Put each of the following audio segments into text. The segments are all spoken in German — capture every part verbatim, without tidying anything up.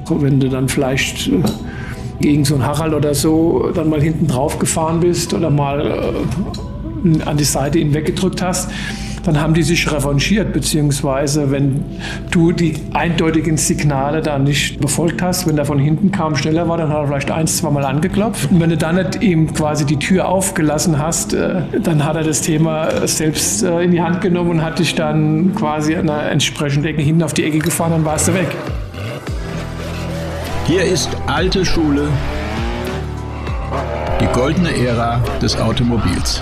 Wenn du dann vielleicht gegen so einen Harald oder so dann mal hinten drauf gefahren bist oder mal äh, an die Seite ihn weggedrückt hast, dann haben die sich revanchiert, beziehungsweise wenn du die eindeutigen Signale da nicht befolgt hast, wenn der von hinten kam, schneller war, dann hat er vielleicht ein, zwei Mal angeklopft. Und wenn du dann nicht ihm quasi die Tür aufgelassen hast, äh, dann hat er das Thema selbst äh, in die Hand genommen und hat dich dann quasi an einer entsprechenden Ecke hinten auf die Ecke gefahren, dann warst du weg. Hier ist alte Schule, die goldene Ära des Automobils.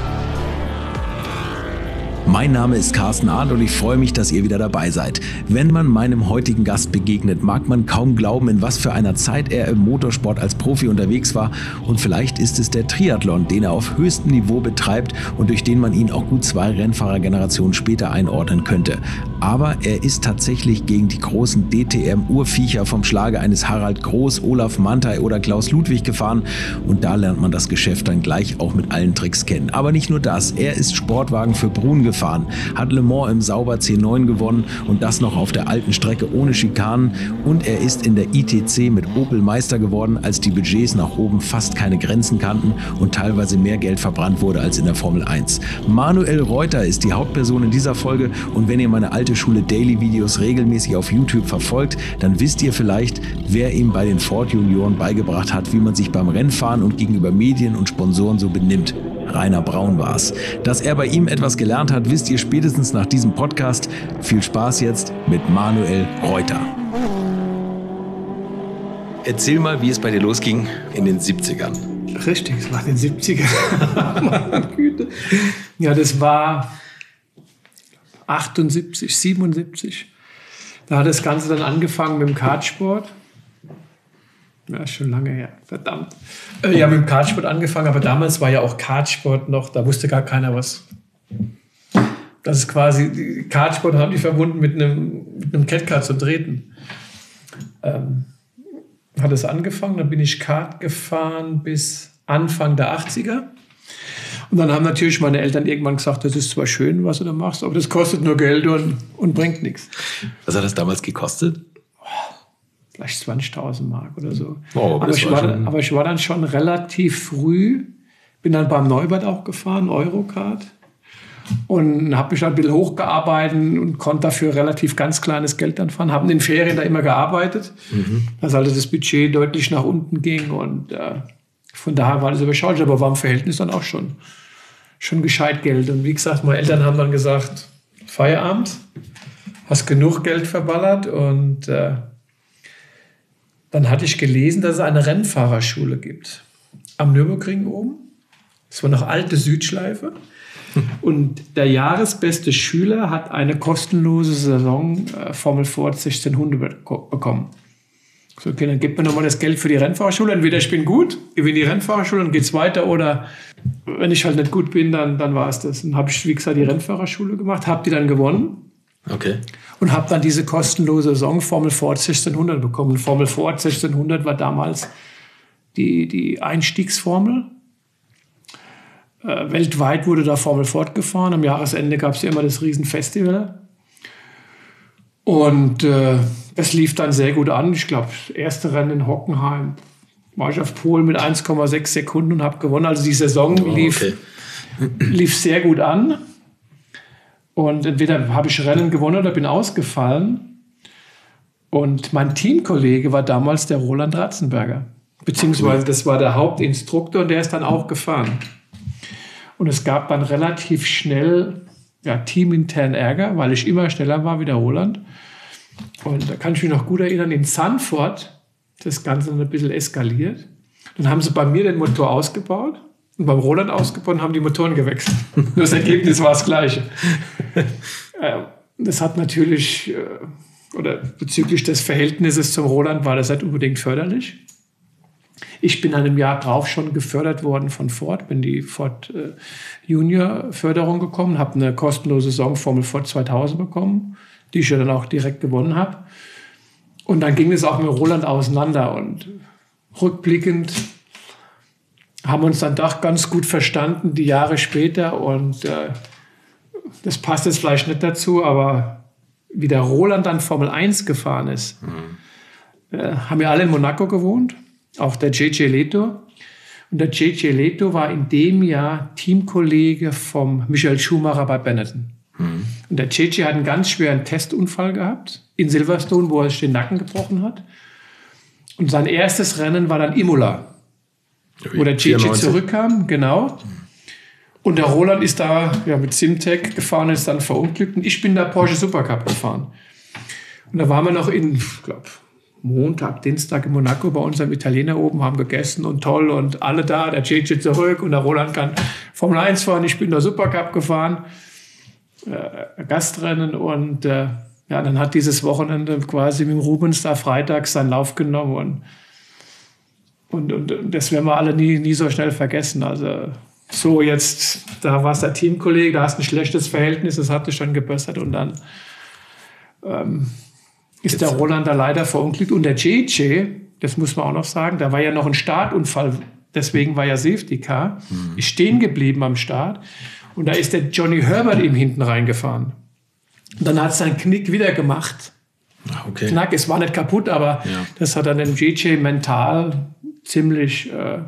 Mein Name ist Carsten Arndt und ich freue mich, dass ihr wieder dabei seid. Wenn man meinem heutigen Gast begegnet, mag man kaum glauben, in was für einer Zeit er im Motorsport als Profi unterwegs war. Und vielleicht ist es der Triathlon, den er auf höchstem Niveau betreibt und durch den man ihn auch gut zwei Rennfahrergenerationen später einordnen könnte. Aber er ist tatsächlich gegen die großen D T M-Urviecher vom Schlage eines Harald Groß, Olaf Manthey oder Klaus Ludwig gefahren. Und da lernt man das Geschäft dann gleich auch mit allen Tricks kennen. Aber nicht nur das, er ist Sportwagen für Brun gefahren. Fahren, hat Le Mans im Sauber C neun gewonnen und das noch auf der alten Strecke ohne Schikanen, und er ist in der I T C mit Opel Meister geworden, als die Budgets nach oben fast keine Grenzen kannten und teilweise mehr Geld verbrannt wurde als in der Formel eins. Manuel Reuter ist die Hauptperson in dieser Folge, und wenn ihr meine alte Schule Daily Videos regelmäßig auf YouTube verfolgt, dann wisst ihr vielleicht, wer ihm bei den Ford Junioren beigebracht hat, wie man sich beim Rennfahren und gegenüber Medien und Sponsoren so benimmt. Rainer Braun war's. Dass er bei ihm etwas gelernt hat, wisst ihr spätestens nach diesem Podcast. Viel Spaß jetzt mit Manuel Reuter. Erzähl mal, wie es bei dir losging in den siebzigern. Richtig, es war in den siebzigern. Meine Güte. Ja, das war achtundsiebzig, siebenundsiebzig. Da hat das Ganze dann angefangen mit dem Kartsport. Ja, ist schon lange her, verdammt. Äh, ja, mit dem Kartsport angefangen, aber damals war ja auch Kartsport noch, da wusste gar keiner was. Das ist quasi, Kartsport haben die verbunden mit einem, mit einem Catcar zum Treten. Ähm, hat es angefangen, dann bin ich Kart gefahren bis Anfang der achtziger. Und dann haben natürlich meine Eltern irgendwann gesagt, das ist zwar schön, was du da machst, aber das kostet nur Geld und, und bringt nichts. Was hat das damals gekostet? Vielleicht zwanzigtausend Mark oder so. Oh, aber, ich war dann, aber ich war dann schon relativ früh, bin dann beim Neubert auch gefahren, Eurokart. Und habe mich dann ein bisschen hochgearbeitet und konnte dafür relativ ganz kleines Geld dann fahren. Habe in den Ferien da immer gearbeitet, mhm. dass also das Budget deutlich nach unten ging. Und äh, von daher war das überschaulich, aber war im Verhältnis dann auch schon, schon gescheit Geld. Und wie gesagt, meine Eltern haben dann gesagt, Feierabend, hast genug Geld verballert. Und äh, dann hatte ich gelesen, dass es eine Rennfahrerschule gibt. Am Nürburgring oben. Das war noch alte Südschleife. Und der jahresbeste Schüler hat eine kostenlose Saison äh, Formel Ford sechzehnhundert bekommen. So, okay, dann gibt mir nochmal das Geld für die Rennfahrerschule. Entweder ich bin gut, gewinne die Rennfahrerschule und geht's weiter, oder wenn ich halt nicht gut bin, dann, dann war es das. Dann habe ich, wie gesagt, die Rennfahrerschule gemacht, habe die dann gewonnen. Okay. Und habe dann diese kostenlose Saison Formel Ford sechzehnhundert bekommen. Formel Ford sechzehnhundert war damals die, die Einstiegsformel. Äh, weltweit wurde da Formel Ford gefahren. Am Jahresende gab es ja immer das Riesenfestival. Und äh, es lief dann sehr gut an. Ich glaube, das erste Rennen in Hockenheim war ich auf Polen mit eins Komma sechs Sekunden und habe gewonnen. Also die Saison oh, lief, okay. lief sehr gut an. Und entweder habe ich Rennen gewonnen oder bin ausgefallen. Und mein Teamkollege war damals der Roland Ratzenberger. Beziehungsweise das war der Hauptinstruktor und der ist dann auch gefahren. Und es gab dann relativ schnell ja, teamintern Ärger, weil ich immer schneller war wie der Roland. Und da kann ich mich noch gut erinnern, in Zandvoort das Ganze dann ein bisschen eskaliert. Dann haben sie bei mir den Motor ausgebaut und beim Roland ausgebaut und haben die Motoren gewechselt. Nur das Ergebnis war das gleiche. Das hat natürlich, oder bezüglich des Verhältnisses zum Roland war das nicht unbedingt förderlich. Ich bin einem Jahr drauf schon gefördert worden von Ford, bin die Ford äh, Junior Förderung gekommen, habe eine kostenlose Saison Formel Ford zweitausend bekommen, die ich ja dann auch direkt gewonnen habe. Und dann ging es auch mit Roland auseinander und rückblickend haben wir uns dann doch ganz gut verstanden, die Jahre später. Und äh, das passt jetzt vielleicht nicht dazu, aber wie der Roland dann Formel eins gefahren ist, mhm. äh, haben ja alle in Monaco gewohnt, auch der J J Leto. Und der J J Leto war in dem Jahr Teamkollege vom Michael Schumacher bei Benetton. Mhm. Und der J J hat einen ganz schweren Testunfall gehabt in Silverstone, wo er sich den Nacken gebrochen hat. Und sein erstes Rennen war dann Imola, wo der J J zurückkam, genau. Und der Roland ist da ja, mit Simtech gefahren und ist dann verunglückt. Und ich bin da Porsche Supercup gefahren. Und da waren wir noch in, ich glaube, Montag, Dienstag in Monaco bei unserem Italiener oben, haben gegessen und toll und alle da, der J J zurück und der Roland kann Formel eins fahren. Ich bin da Supercup gefahren, äh, Gastrennen und äh, ja, dann hat dieses Wochenende quasi mit dem Rubens da freitags seinen Lauf genommen und, und, und das werden wir alle nie, nie so schnell vergessen. Also so jetzt, da war es der Teamkollege, da hast ein schlechtes Verhältnis, das hat dich dann gebessert und dann ähm, ist jetzt der Roland da leider verunglückt. Und der J J, das muss man auch noch sagen, da war ja noch ein Startunfall, deswegen war ja Safety Car, mhm. ist stehen geblieben am Start und da ist der Johnny Herbert ihm hinten reingefahren. Und dann hat es seinen Knick wieder gemacht. Okay. Knack, es war nicht kaputt, aber ja. das hat dann den J J mental ziemlich... Äh,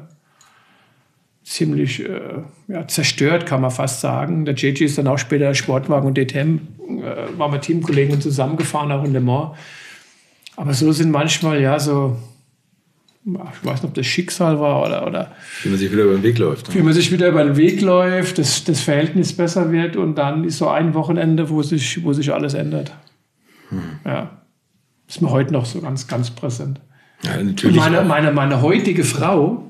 ziemlich äh, ja, zerstört, kann man fast sagen. Der J J ist dann auch später Sportwagen und D T M, äh, waren wir Teamkollegen zusammengefahren, auch in Le Mans. Aber so sind manchmal, ja, so, ich weiß nicht, ob das Schicksal war oder... oder wie man sich wieder über den Weg läuft. Ne? Wie man sich wieder über den Weg läuft, dass das Verhältnis besser wird und dann ist so ein Wochenende, wo sich, wo sich alles ändert. Hm. Ja, ist mir heute noch so ganz, ganz präsent. Ja, natürlich. Meine, meine, meine heutige Frau,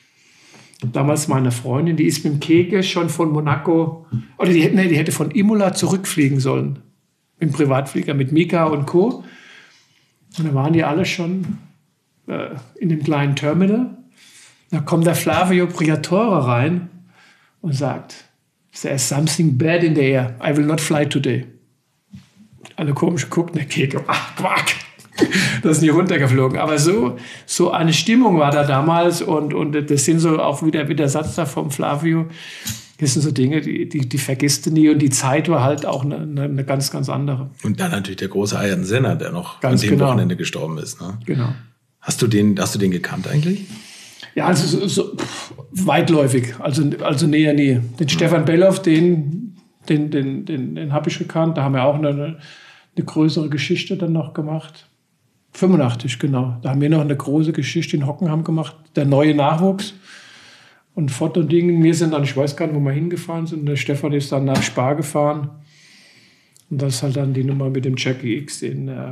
damals meine Freundin, die ist mit dem Keke schon von Monaco, oder die, nee, die hätte von Imola zurückfliegen sollen. Im Privatflieger mit Mika und Co. Und da waren die alle schon äh, in dem kleinen Terminal. Da kommt der Flavio Briatore rein und sagt, there's something bad in the air. I will not fly today. Alle komisch geguckt, der Keke, ach, Quack. Das ist nie runtergeflogen. Aber so, so eine Stimmung war da damals und, und das sind so auch wieder, wieder der Satz da vom Flavio. Das sind so Dinge, die, die, die vergisst du nie und die Zeit war halt auch eine, eine, eine ganz, ganz andere. Und dann natürlich der große Ayrton Senna, der noch ganz an dem genau. Wochenende gestorben ist. Ne? Genau. Hast du den, hast du den gekannt eigentlich? Ja, also so, so pff, weitläufig, also, also näher nie. Den mhm. Stefan Belloff, den, den, den, den, den habe ich gekannt. Da haben wir auch eine, eine größere Geschichte dann noch gemacht. fünfundachtzig, genau. Da haben wir noch eine große Geschichte in Hockenheim gemacht. Der neue Nachwuchs. Und Fott und Dingen, wir sind dann, ich weiß gar nicht, wo wir hingefahren sind. Der Stefan ist dann nach Spa gefahren. Und das ist halt dann die Nummer mit dem Jackie X in, äh,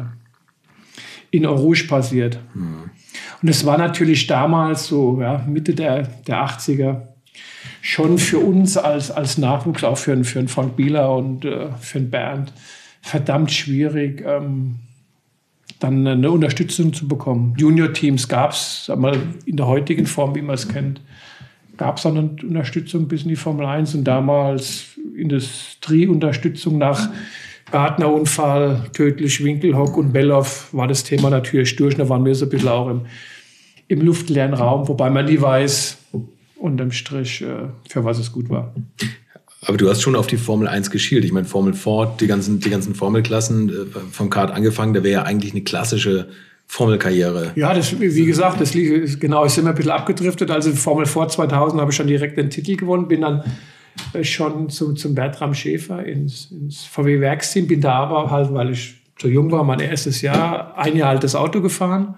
in Eau Rouge passiert. Hm. Und es war natürlich damals so, ja, Mitte der, der achtziger, schon für uns als, als Nachwuchs, auch für, für einen Frank Bieler und äh, für einen Bernd, verdammt schwierig, ähm, dann eine Unterstützung zu bekommen. Junior-Teams gab es in der heutigen Form, wie man es kennt, gab es dann eine Unterstützung bis in die Formel eins und damals Industrieunterstützung nach Gardner-Unfall, tödlich Winkelhock und Belloff war das Thema natürlich durch. Da waren wir so ein bisschen auch im, im luftleeren Raum, wobei man nie weiß, unterm Strich, für was es gut war. Aber du hast schon auf die Formel eins geschielt. Ich meine, Formel Ford, die ganzen, die ganzen Formelklassen, vom Kart angefangen, da wäre ja eigentlich eine klassische Formelkarriere. Ja, das, wie gesagt, das lief, genau, ist immer ein bisschen abgedriftet. Also Formel Ford zweitausend habe ich schon direkt den Titel gewonnen, bin dann schon zum, zum Bertram Schäfer ins, ins V W-Werksteam, bin da aber halt, weil ich so jung war, mein erstes Jahr, ein Jahr altes Auto gefahren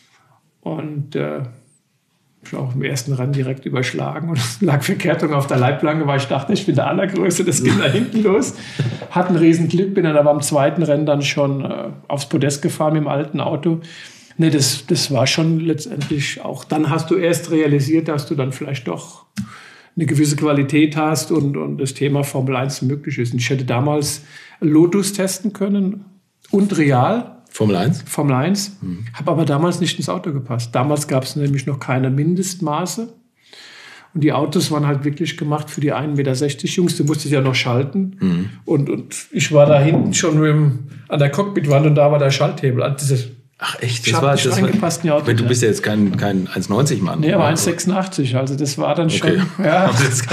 und äh, auch im ersten Rennen direkt überschlagen und lag Verkehrtung auf der Leitplanke, weil ich dachte, ich bin der Allergrößte, das ging da hinten los. Hat einen riesen Glück, bin dann aber am zweiten Rennen dann schon äh, aufs Podest gefahren mit dem alten Auto. Nee, das, das war schon letztendlich auch, dann hast du erst realisiert, dass du dann vielleicht doch eine gewisse Qualität hast und, und das Thema Formel eins möglich ist. Und ich hätte damals Lotus testen können und Real. Formel eins? Formel eins. Mhm. Habe aber damals nicht ins Auto gepasst. Damals gab es nämlich noch keine Mindestmaße. Und die Autos waren halt wirklich gemacht für die ein Meter sechzig Jungs. Du musstest ja noch schalten. Mhm. Und, und ich war da hinten schon mit dem, an der Cockpitwand und da war der Schalthebel. Also ach echt? Das war das reingepasst in die Autos. Du bist ja jetzt kein, kein eins neunzig Mann. Nee, aber eins sechsundachtzig. Also das war dann schon, okay. ja,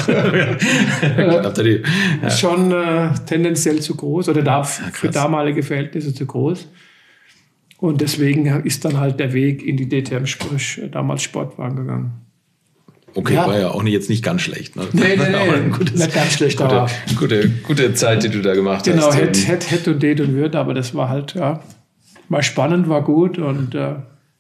äh, schon äh, tendenziell zu groß oder da, ja, für damalige Verhältnisse zu groß. Und deswegen ist dann halt der Weg in die D T M, sprich damals Sportwagen gegangen. Okay, ja. War ja auch nicht, jetzt nicht ganz schlecht. Ne? Nee, nee, nee, gutes, nicht ganz schlecht. Gute, aber gute, gute Zeit, die du da gemacht genau, hast. Genau, hätte hätt, hätt und det und wird, aber das war halt, ja, war spannend, war gut und äh,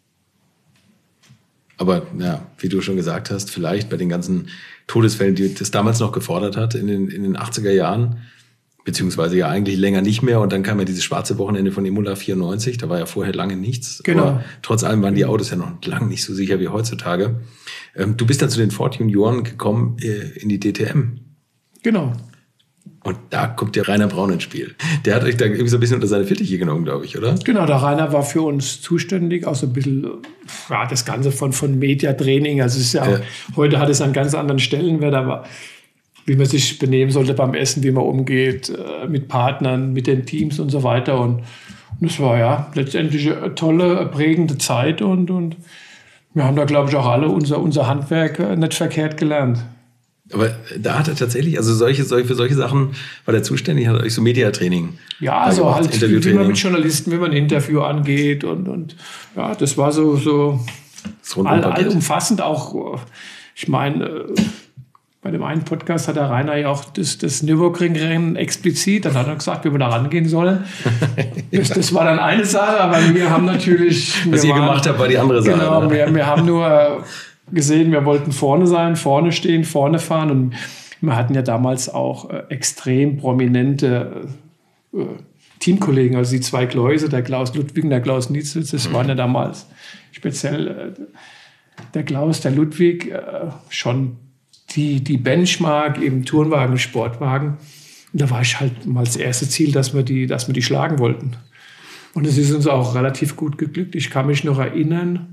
aber ja, wie du schon gesagt hast, vielleicht bei den ganzen Todesfällen, die das damals noch gefordert hat in den, in den achtziger Jahren, beziehungsweise ja eigentlich länger nicht mehr. Und dann kam ja dieses schwarze Wochenende von Imola vierundneunzig, da war ja vorher lange nichts. Genau. Aber trotz allem waren die Autos ja noch lange nicht so sicher wie heutzutage. Ähm, du bist dann zu den Ford Junioren gekommen äh, in die D T M. Genau. Und da kommt der Rainer Braun ins Spiel. Der hat euch da irgendwie so ein bisschen unter seine Fittiche genommen, glaube ich, oder? Genau, der Rainer war für uns zuständig, auch so ein bisschen, ja, das Ganze von, von Mediatraining. Also es ist ja, ja. Heute hat es einen ganz anderen Stellenwert, aber wie man sich benehmen sollte beim Essen, wie man umgeht äh, mit Partnern, mit den Teams und so weiter. Und das war ja letztendlich eine tolle, prägende Zeit und, und wir haben da, glaube ich, auch alle unser, unser Handwerk äh, nicht verkehrt gelernt. Aber da hat er tatsächlich, also solche, solche, für solche Sachen war der zuständig, hat euch so Mediatraining. Ja, also gemacht, halt, wie man mit Journalisten, wie man ein Interview angeht und, und ja, das war so, so all, allumfassend auch. Ich meine, bei dem einen Podcast hat der Rainer ja auch das, das Nürburgring-Rennen explizit, dann hat er gesagt, wie wir da rangehen sollen. Das, das war dann eine Sache, aber wir haben natürlich... Was ihr waren, gemacht habt, war die andere Sache. Genau, wir, wir haben nur gesehen, wir wollten vorne sein, vorne stehen, vorne fahren und wir hatten ja damals auch äh, extrem prominente äh, Teamkollegen, also die zwei Gläuse, der Klaus Ludwig und der Klaus Nietzsche, das waren ja damals speziell äh, der Klaus, der Ludwig, äh, schon die, die Benchmark im Tourenwagen, Sportwagen. Und da war ich halt mal das erste Ziel, dass wir die, dass wir die schlagen wollten. Und es ist uns auch relativ gut geglückt. Ich kann mich noch erinnern,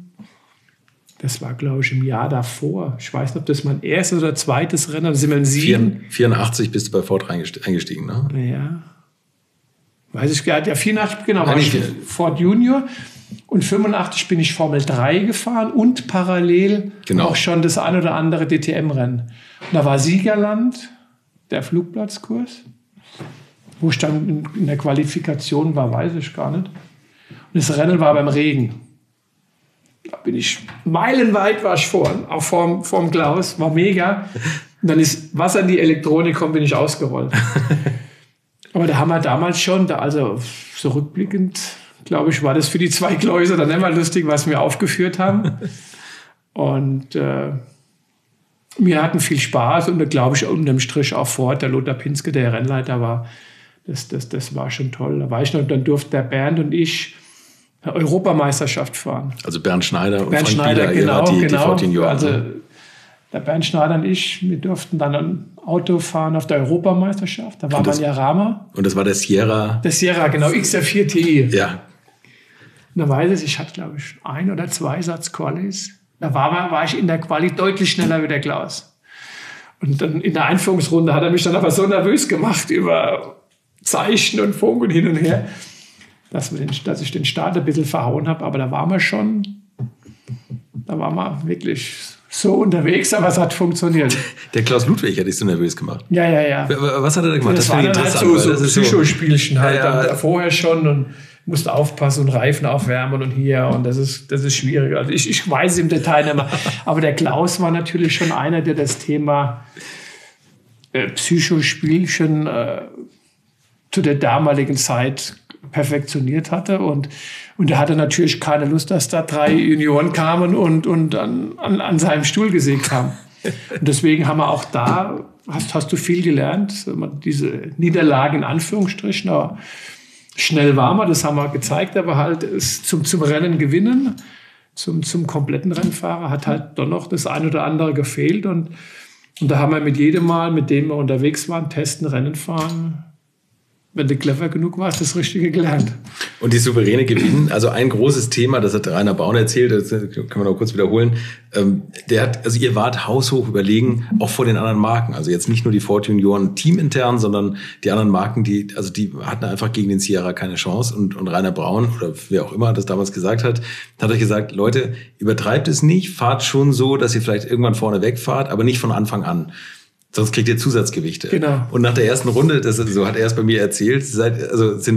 das war, glaube ich, im Jahr davor. Ich weiß nicht, ob das mein erstes oder zweites Rennen, da sind wir in Siegen. vierundachtzig bist du bei Ford eingestiegen, ne? Ja. Weiß ich gar nicht. Ja, vierundachtzig, genau, war ich Ford Junior. Und fünfundachtzig bin ich Formel drei gefahren und parallel genau. auch schon das ein oder andere D T M-Rennen. Und da war Siegerland, der Flugplatzkurs. Wo ich dann in der Qualifikation war, weiß ich gar nicht. Und das Rennen war beim Regen. Da bin ich meilenweit war ich vor, auch vorm, vorm Klaus, war mega. Und dann ist Wasser in die Elektronik gekommen, bin ich ausgerollt. Aber da haben wir damals schon, da also so rückblickend, glaube ich, war das für die zwei Gläuser dann immer lustig, was wir aufgeführt haben. Und äh, wir hatten viel Spaß und da glaube ich unterm Strich auch Ford, der Lothar Pinske, der Rennleiter war, das, das, das war schon toll. Da war ich noch, dann durfte der Bernd und ich Europameisterschaft fahren. Also Bernd Schneider und Bernd Frank Schneider, Bieler, genau, die, genau. die Junioren. Also der Bernd Schneider und ich, wir durften dann ein Auto fahren auf der Europameisterschaft. Da war man ja Rama. Und das war der Sierra? Der Sierra, genau, X R vier T I. Ja. Und da weiß ich, ich hatte, glaube ich, ein oder zwei Satz Qualis. Da war, war ich in der Quali deutlich schneller wie der Klaus. Und dann in der Einführungsrunde hat er mich dann aber so nervös gemacht über Zeichen und Funk und hin und her, dass, wir den, dass ich den Start ein bisschen verhauen habe. Aber da waren wir schon, da waren wir wirklich so unterwegs, aber es hat funktioniert. Der Klaus Ludwig hat dich so nervös gemacht. Ja, ja, ja. Was hat er da gemacht? Das, das war dann halt so, so Psychospielchen halt. Ja, ja. Vorher schon und musste aufpassen und Reifen aufwärmen und hier und das ist, das ist schwierig. Also ich, ich weiß es im Detail nicht mehr. Aber der Klaus war natürlich schon einer, der das Thema äh, Psychospielchen äh, zu der damaligen Zeit perfektioniert hatte und und er hatte natürlich keine Lust, dass da drei Junioren kamen und, und an, an, an seinem Stuhl gesägt haben. Und deswegen haben wir auch da, hast, hast du viel gelernt, diese Niederlagen in Anführungsstrichen, aber schnell war man, das haben wir gezeigt, aber halt es zum, zum Rennen gewinnen, zum, zum kompletten Rennfahrer hat halt doch noch das ein oder andere gefehlt und, und da haben wir mit jedem Mal, mit dem wir unterwegs waren, testen, Rennen fahren, wenn du clever genug warst, das Richtige gelernt. Und die souveräne Gewinnen, also ein großes Thema, das hat Rainer Braun erzählt, das können wir noch kurz wiederholen. Ähm, der hat, also ihr wart haushoch überlegen, auch vor den anderen Marken. Also jetzt nicht nur die Ford Junioren teamintern, sondern die anderen Marken, die, also die hatten einfach gegen den Sierra keine Chance. Und, und Rainer Braun, oder wer auch immer das damals gesagt hat, hat euch gesagt, Leute, übertreibt es nicht, fahrt schon so, dass ihr vielleicht irgendwann vorne wegfahrt, aber nicht von Anfang an. Sonst kriegt ihr Zusatzgewichte. Genau. Und nach der ersten Runde, das, so hat er es bei mir erzählt, seid, also sind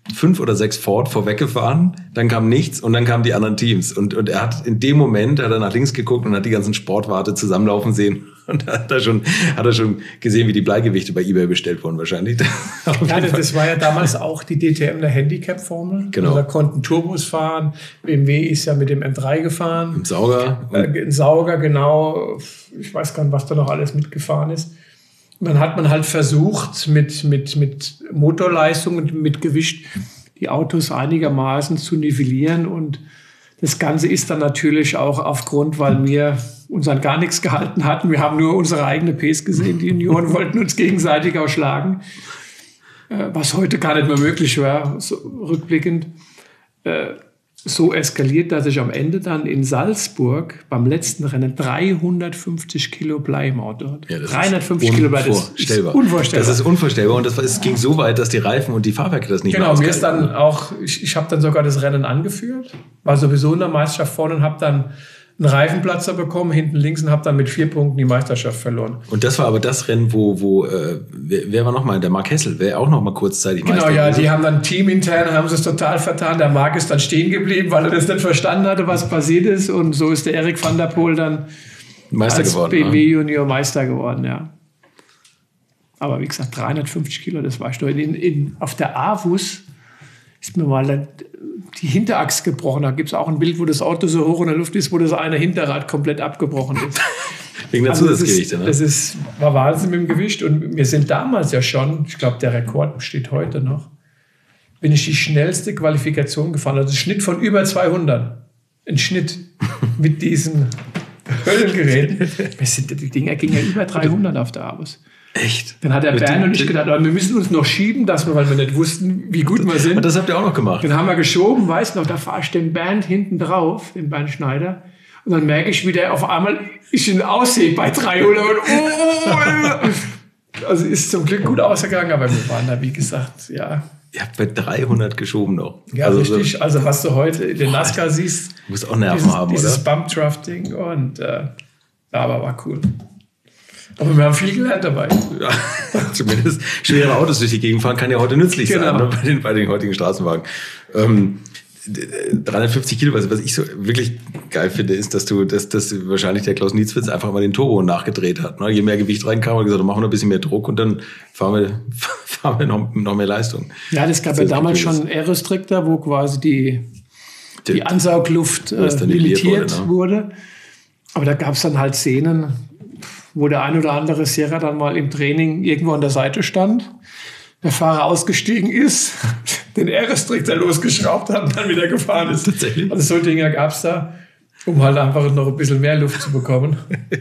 fünf oder sechs Ford vorweggefahren, dann kam nichts und dann kamen die anderen Teams. Und, und er hat in dem Moment, hat er nach links geguckt und hat die ganzen Sportwarte zusammenlaufen sehen. Und da hat er schon, hat er schon gesehen, wie die Bleigewichte bei eBay bestellt wurden wahrscheinlich. Ja, das, das war ja damals auch die D T M, der Handicap-Formel. Genau. Also da konnten Turbos fahren. B M W ist ja mit dem M drei gefahren. Im Sauger. Äh, Im Sauger, genau. Ich weiß gar nicht, was da noch alles mitgefahren ist. Und dann hat man halt versucht, mit, mit, mit Motorleistung und mit Gewicht die Autos einigermaßen zu nivellieren. Und das Ganze ist dann natürlich auch aufgrund, weil wir uns an gar nichts gehalten hatten. Wir haben nur unsere eigene Pace gesehen. Die Junioren wollten uns gegenseitig auch schlagen, äh, was heute gar nicht mehr möglich war, so rückblickend. Äh, so eskaliert, dass ich am Ende dann in Salzburg beim letzten Rennen dreihundertfünfzig Kilo Blei im Auto hatte. Ja, das dreihundertfünfzig ist Kilo Blei, das ist unvorstellbar. Das ist unvorstellbar und das, es ging so weit, dass die Reifen und die Fahrwerke das nicht genau, mehr mir ist dann auch, ich, ich habe dann sogar das Rennen angeführt, war sowieso in der Meisterschaft vorne und habe dann einen Reifenplatzer bekommen, hinten links und habe dann mit vier Punkten die Meisterschaft verloren. Und das war aber das Rennen, wo, wo äh, wer, wer war nochmal? Der Mark Hessel, wer auch nochmal kurzzeitig Genau, Meister ja, gewesen. die haben dann teamintern, haben sie es total vertan. Der Mark ist dann stehen geblieben, weil er das nicht verstanden hatte, was passiert ist. Und so ist der Erik van der Poel dann Meister als geworden, B M W ne? Junior Meister geworden, ja. Aber wie gesagt, dreihundertfünfzig Kilo, das war schon. In, in, auf der A W U S ist mir mal die Hinterachse gebrochen. Da gibt es auch ein Bild, wo das Auto so hoch in der Luft ist, wo das eine Hinterrad komplett abgebrochen ist. Wegen der Also das Zusatzgewichte, ist, ne? Das ist, war Wahnsinn mit dem Gewicht. Und wir sind damals ja schon, ich glaube, der Rekord besteht heute noch, bin ich die schnellste Qualifikation gefahren. Also ein Schnitt von über zweihundert. Ein Schnitt mit diesen Höllengeräten. Wir sind, die Dinger gingen ja über dreihundert auf der A W U S. Echt? Dann hat der Mit Bernd dem- und ich gedacht, aber wir müssen uns noch schieben, dass wir, weil wir nicht wussten, wie gut wir sind. Und das habt ihr auch noch gemacht. Dann haben wir geschoben, weißt noch, da fahre ich den Bernd hinten drauf, den Bernd Schneider. Und dann merke ich, wie der auf einmal ich ihn aushebe bei dreihundert. Und oh, also ist zum Glück gut ausgegangen, aber wir waren da, wie gesagt, ja. Ihr habt bei dreihundert geschoben noch. Ja, also, richtig. Also was du heute in den NASCAR siehst, Du musst auch Nerven dieses, haben, dieses oder? Bump-Drafting und äh, aber war cool. Aber wir haben viel gelernt dabei. Ja, zumindest schwere Autos durch die Gegend fahren kann ja heute nützlich Genau. sein, ne, bei, den, bei den heutigen Straßenwagen. Ähm, dreihundertfünfzig Kilo, was, was ich so wirklich geil finde, ist, dass du, dass, dass wahrscheinlich der Klaus Nietzwitz einfach mal den Turbo nachgedreht hat. Ne? Je mehr Gewicht reinkam, hat er gesagt, dann machen wir ein bisschen mehr Druck und dann fahren wir, fahren wir noch, noch mehr Leistung. Ja, das gab Das ja ist damals cool. schon Aerostrictor, wo quasi die, die Ansaugluft Wo es äh, dann nivelliert limitiert wurde, wurde. ne? Aber da gab es dann halt Szenen, wo der ein oder andere Sierra dann mal im Training irgendwo an der Seite stand, der Fahrer ausgestiegen ist, den Aerostrictor losgeschraubt hat und dann wieder gefahren ist. Tatsächlich? Also so Dinger gab es da, um halt einfach noch ein bisschen mehr Luft zu bekommen.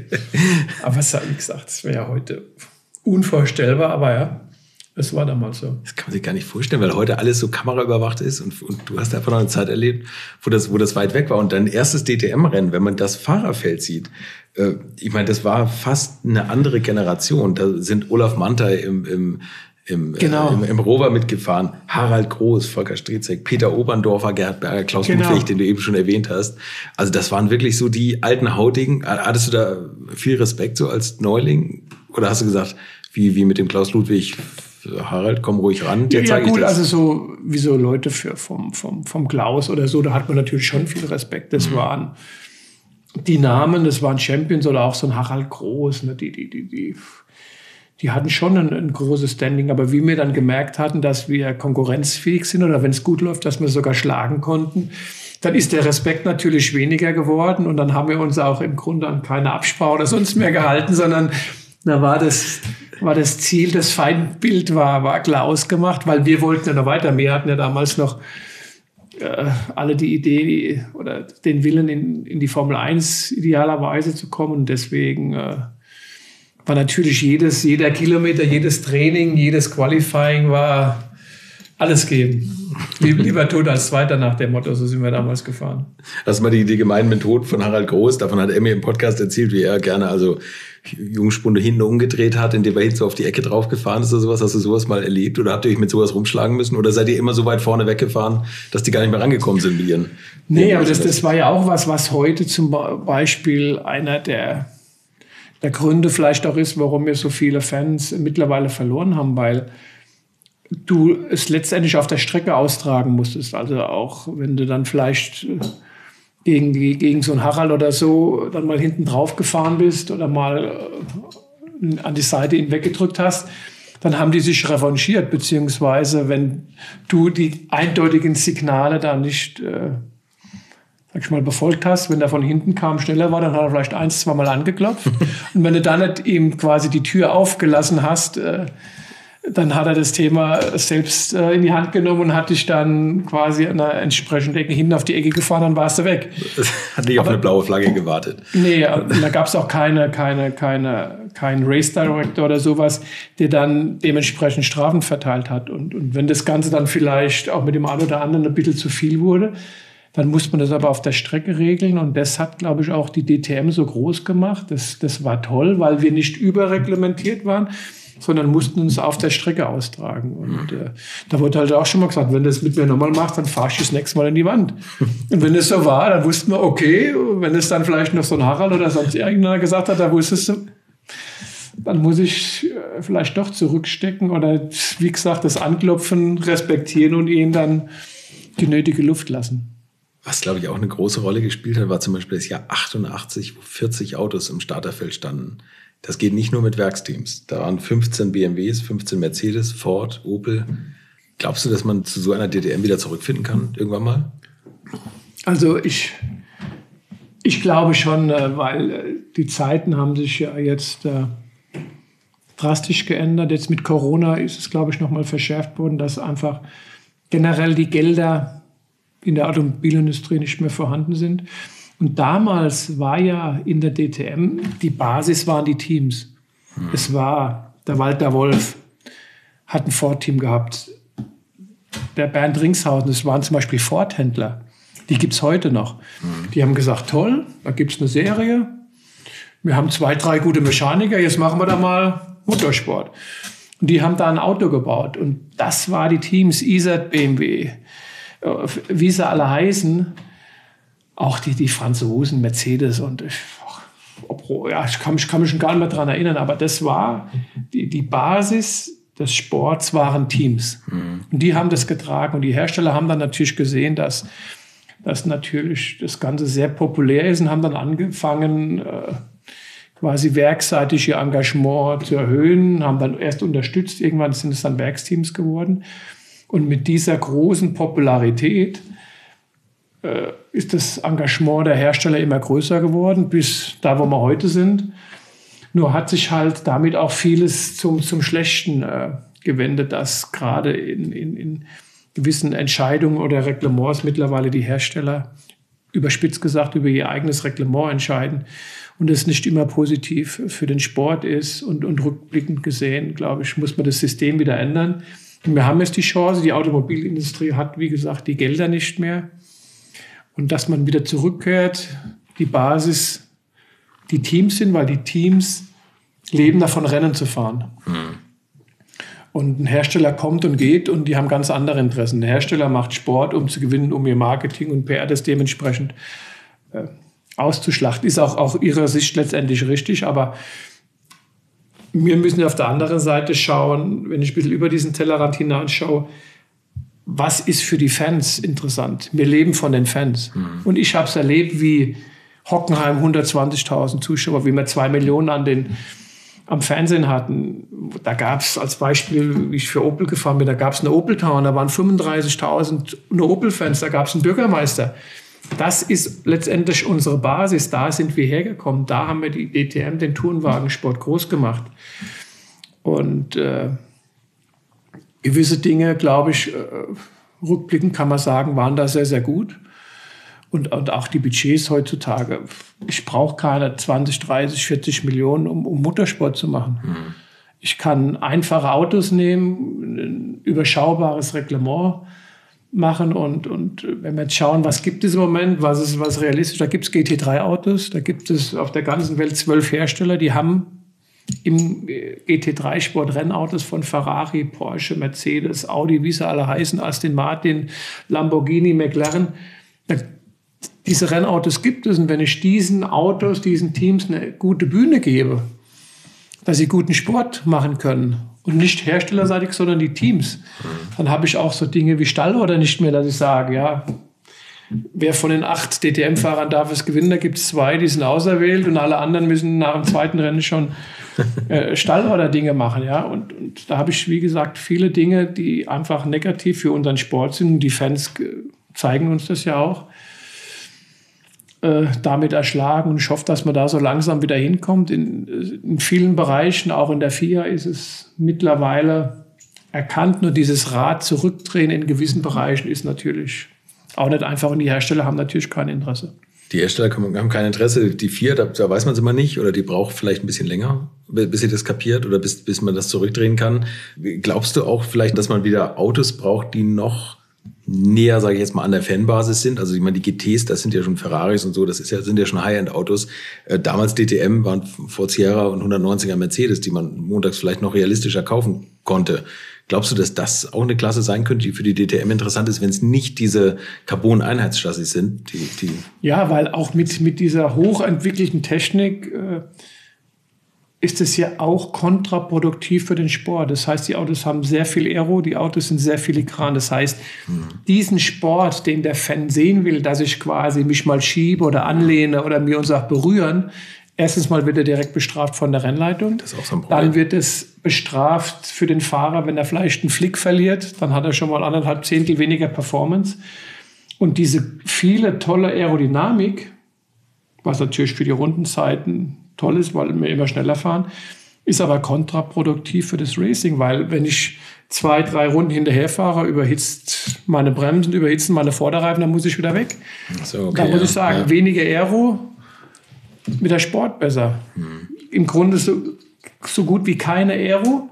Aber es, wie gesagt, das wäre ja heute unvorstellbar, aber ja, es war damals so. Das kann man sich gar nicht vorstellen, weil heute alles so kameraüberwacht ist und, und du hast einfach noch eine Zeit erlebt, wo das, wo das weit weg war. Und dein erstes D T M-Rennen, wenn man das Fahrerfeld sieht, äh, ich meine, das war fast eine andere Generation. Da sind Olaf Mantei im, im, im, Genau. äh, im, im Rover mitgefahren, Harald Groß, Volker Striezek, Peter Oberndorfer, Gerhard Berger, Klaus Genau. Ludwig, den du eben schon erwähnt hast. Also das waren wirklich so die alten Hautigen. Hattest du da viel Respekt so als Neuling? Oder hast du gesagt, wie, wie mit dem Klaus Ludwig, Harald, komm ruhig ran, dir Ja, zeige gut, ich das. also so wie so Leute für, vom, vom, vom Klaus oder so, da hat man natürlich schon viel Respekt. Das waren die Namen, das waren Champions oder auch so ein Harald Groß, ne, die, die, die, die, die hatten schon ein, ein großes Standing. Aber wie wir dann gemerkt hatten, dass wir konkurrenzfähig sind oder wenn es gut läuft, dass wir sogar schlagen konnten, dann ist der Respekt natürlich weniger geworden und dann haben wir uns auch im Grunde an keine Absprache oder sonst mehr gehalten, sondern da war das, war das Ziel, das Feindbild war, war klar ausgemacht, weil wir wollten ja noch weiter. Wir hatten ja damals noch äh, alle die Idee oder den Willen, in, in die Formel eins idealerweise zu kommen. Und deswegen äh, war natürlich jedes, jeder Kilometer, jedes Training, jedes Qualifying war alles geben. Lieber tot als Zweiter nach dem Motto, so sind wir damals gefahren. Das ist mal die, die gemeinen Methoden von Harald Groß. Davon hat er mir im Podcast erzählt, wie er gerne also Jungspunde hinten umgedreht hat, indem er hinten so auf die Ecke draufgefahren ist oder sowas. Hast du sowas mal erlebt oder habt ihr euch mit sowas rumschlagen müssen? Oder seid ihr immer so weit vorne weggefahren, dass die gar nicht mehr rangekommen sind mit ihren... Nee, aber das, das war ja auch was, was heute zum Beispiel einer der, der Gründe vielleicht auch ist, warum wir so viele Fans mittlerweile verloren haben, weil du es letztendlich auf der Strecke austragen musstest. Also auch wenn du dann vielleicht gegen, gegen so einen Harald oder so dann mal hinten drauf gefahren bist oder mal an die Seite ihn weggedrückt hast, dann haben die sich revanchiert, beziehungsweise wenn du die eindeutigen Signale da nicht äh, sag ich mal, befolgt hast, wenn der von hinten kam, schneller war, dann hat er vielleicht eins, zweimal angeklopft. Und wenn du dann nicht ihm quasi die Tür aufgelassen hast, äh, dann hat er das Thema selbst äh, in die Hand genommen und hat dich dann quasi an der entsprechenden Ecke hinten auf die Ecke gefahren, dann warst du weg. Hat nicht auf eine blaue Flagge gewartet. Nee, da gab es auch keine, keine, keine, keinen Race Director oder sowas, der dann dementsprechend Strafen verteilt hat. Und, und wenn das Ganze dann vielleicht auch mit dem einen oder anderen ein bisschen zu viel wurde, dann muss man das aber auf der Strecke regeln. Und das hat, glaube ich, auch die D T M so groß gemacht. Das, das war toll, weil wir nicht überreglementiert waren, sondern mussten uns auf der Strecke austragen. Und äh, da wurde halt auch schon mal gesagt, wenn du das mit mir nochmal machst, dann fahrst du das nächste Mal in die Wand. Und wenn es so war, dann wussten wir, okay, wenn es dann vielleicht noch so ein Harald oder sonst irgendeiner gesagt hat, da wusstest du, dann muss ich äh, vielleicht doch zurückstecken oder, wie gesagt, das Anklopfen respektieren und ihnen dann die nötige Luft lassen. Was, glaube ich, auch eine große Rolle gespielt hat, war zum Beispiel das Jahr achtundachtzig, wo vierzig Autos im Starterfeld standen. Das geht nicht nur mit Werksteams. Da waren fünfzehn B M Ws, fünfzehn Mercedes, Ford, Opel. Glaubst du, dass man zu so einer D T M wieder zurückfinden kann, irgendwann mal? Also ich, ich glaube schon, weil die Zeiten haben sich ja jetzt äh, drastisch geändert. Jetzt mit Corona ist es, glaube ich, noch mal verschärft worden, dass einfach generell die Gelder in der Automobilindustrie nicht mehr vorhanden sind. Und damals war ja in der D T M, die Basis waren die Teams. Hm. Es war der Walter Wolf, hat ein Ford-Team gehabt. Der Bernd Ringshausen, das waren zum Beispiel Ford-Händler. Die gibt es heute noch. Hm. Die haben gesagt, toll, da gibt es eine Serie. Wir haben zwei, drei gute Mechaniker, jetzt machen wir da mal Motorsport. Und die haben da ein Auto gebaut. Und das war die Teams, I S A T, B M W, wie sie alle heißen. Auch die, die Franzosen, Mercedes und ach, ob, ja, ich, kann, ich kann mich schon gar nicht mehr daran erinnern, aber das war die, die Basis des Sports waren Teams. Mhm. Und die haben das getragen und die Hersteller haben dann natürlich gesehen, dass, dass natürlich das Ganze sehr populär ist und haben dann angefangen, äh, quasi werksseitig ihr Engagement zu erhöhen, haben dann erst unterstützt, irgendwann sind es dann Werksteams geworden. Und mit dieser großen Popularität äh, ist das Engagement der Hersteller immer größer geworden, bis da, wo wir heute sind. Nur hat sich halt damit auch vieles zum, zum Schlechten äh, gewendet, dass gerade in, in, in gewissen Entscheidungen oder Reglements mittlerweile die Hersteller, überspitzt gesagt, über ihr eigenes Reglement entscheiden und es nicht immer positiv für den Sport ist. Und, und rückblickend gesehen, glaube ich, muss man das System wieder ändern. Und wir haben jetzt die Chance, die Automobilindustrie hat, wie gesagt, die Gelder nicht mehr. Und dass man wieder zurückkehrt, die Basis, die Teams sind, weil die Teams leben davon, Rennen zu fahren. Mhm. Und ein Hersteller kommt und geht und die haben ganz andere Interessen. Der Hersteller macht Sport, um zu gewinnen, um ihr Marketing und P R das dementsprechend äh, auszuschlachten. Ist auch aus ihrer Sicht letztendlich richtig, aber wir müssen auf der anderen Seite schauen, wenn ich ein bisschen über diesen Tellerrand hinausschaue, was ist für die Fans interessant? Wir leben von den Fans. Mhm. Und ich habe es erlebt, wie Hockenheim hundertzwanzigtausend Zuschauer, wie wir zwei Millionen an den, am Fernsehen hatten. Da gab es als Beispiel, wie ich für Opel gefahren bin, da gab es eine Opel Town, da waren fünfunddreißigtausend nur Opel-Fans, da gab es einen Bürgermeister. Das ist letztendlich unsere Basis. Da sind wir hergekommen. Da haben wir die D T M, den Tourenwagensport, groß gemacht. Und äh, gewisse Dinge, glaube ich, äh, rückblickend kann man sagen, waren da sehr, sehr gut. Und, und auch die Budgets heutzutage. Ich brauche keine zwanzig, dreißig, vierzig Millionen, um, um Motorsport zu machen. Mhm. Ich kann einfache Autos nehmen, ein überschaubares Reglement machen und, und wenn wir jetzt schauen, was gibt es im Moment, was ist was realistisch, da gibt es G T drei Autos, da gibt es auf der ganzen Welt zwölf Hersteller, die haben im G T drei Sport Rennautos von Ferrari, Porsche, Mercedes, Audi, wie sie alle heißen, Aston Martin, Lamborghini, McLaren. Da, diese Rennautos gibt es und wenn ich diesen Autos, diesen Teams eine gute Bühne gebe, dass sie guten Sport machen können Und nicht herstellerseitig, sondern die Teams. Dann habe ich auch so Dinge wie Stallorder nicht mehr, dass ich sage, ja, wer von den acht D T M-Fahrern darf es gewinnen? Da gibt es zwei, die sind auserwählt und alle anderen müssen nach dem zweiten Rennen schon äh, Stallorder-Dinge machen. Ja? Und, und da habe ich, wie gesagt, viele Dinge, die einfach negativ für unseren Sport sind. Und die Fans zeigen uns das ja auch. Damit erschlagen, und ich hoffe, dass man da so langsam wieder hinkommt. In, in vielen Bereichen, auch in der F I A, ist es mittlerweile erkannt, nur dieses Rad zurückdrehen in gewissen Bereichen ist natürlich auch nicht einfach, und die Hersteller haben natürlich kein Interesse. Die Hersteller haben kein Interesse, die F I A, da, da weiß man es immer nicht, oder die braucht vielleicht ein bisschen länger, bis sie das kapiert oder bis, bis man das zurückdrehen kann. Glaubst du auch vielleicht, dass man wieder Autos braucht, die noch näher, sage ich jetzt mal, an der Fanbasis sind? Also ich meine, die G Ts, das sind ja schon Ferraris und so, das ist ja, sind ja schon High-End-Autos. Äh, damals D T M waren vor Sierra und hundertneunziger Mercedes, die man montags vielleicht noch realistischer kaufen konnte. Glaubst du, dass das auch eine Klasse sein könnte, die für die D T M interessant ist, wenn es nicht diese Carbon-Einheitschassis sind? Die, die ja, weil auch mit, mit dieser hochentwickelten Technik äh, ist es ja auch kontraproduktiv für den Sport. Das heißt, die Autos haben sehr viel Aero, die Autos sind sehr filigran. Das heißt, mhm. diesen Sport, den der Fan sehen will, dass ich quasi mich mal schiebe oder anlehne oder mir uns auch berühren, erstens mal wird er direkt bestraft von der Rennleitung. Das ist auch so ein Problem. Dann wird es bestraft für den Fahrer, wenn er vielleicht einen Flick verliert. Dann hat er schon mal anderthalb Zehntel weniger Performance. Und diese viele tolle Aerodynamik, was natürlich für die Rundenzeiten toll ist, weil wir immer schneller fahren, ist aber kontraproduktiv für das Racing, weil wenn ich zwei, drei Runden hinterher fahre, überhitzt meine Bremsen, überhitzen meine Vorderreifen, dann muss ich wieder weg. So, okay, dann muss ja, ich sagen, ja. weniger Aero, mit der Sport besser. Hm. Im Grunde so, so gut wie keine Aero,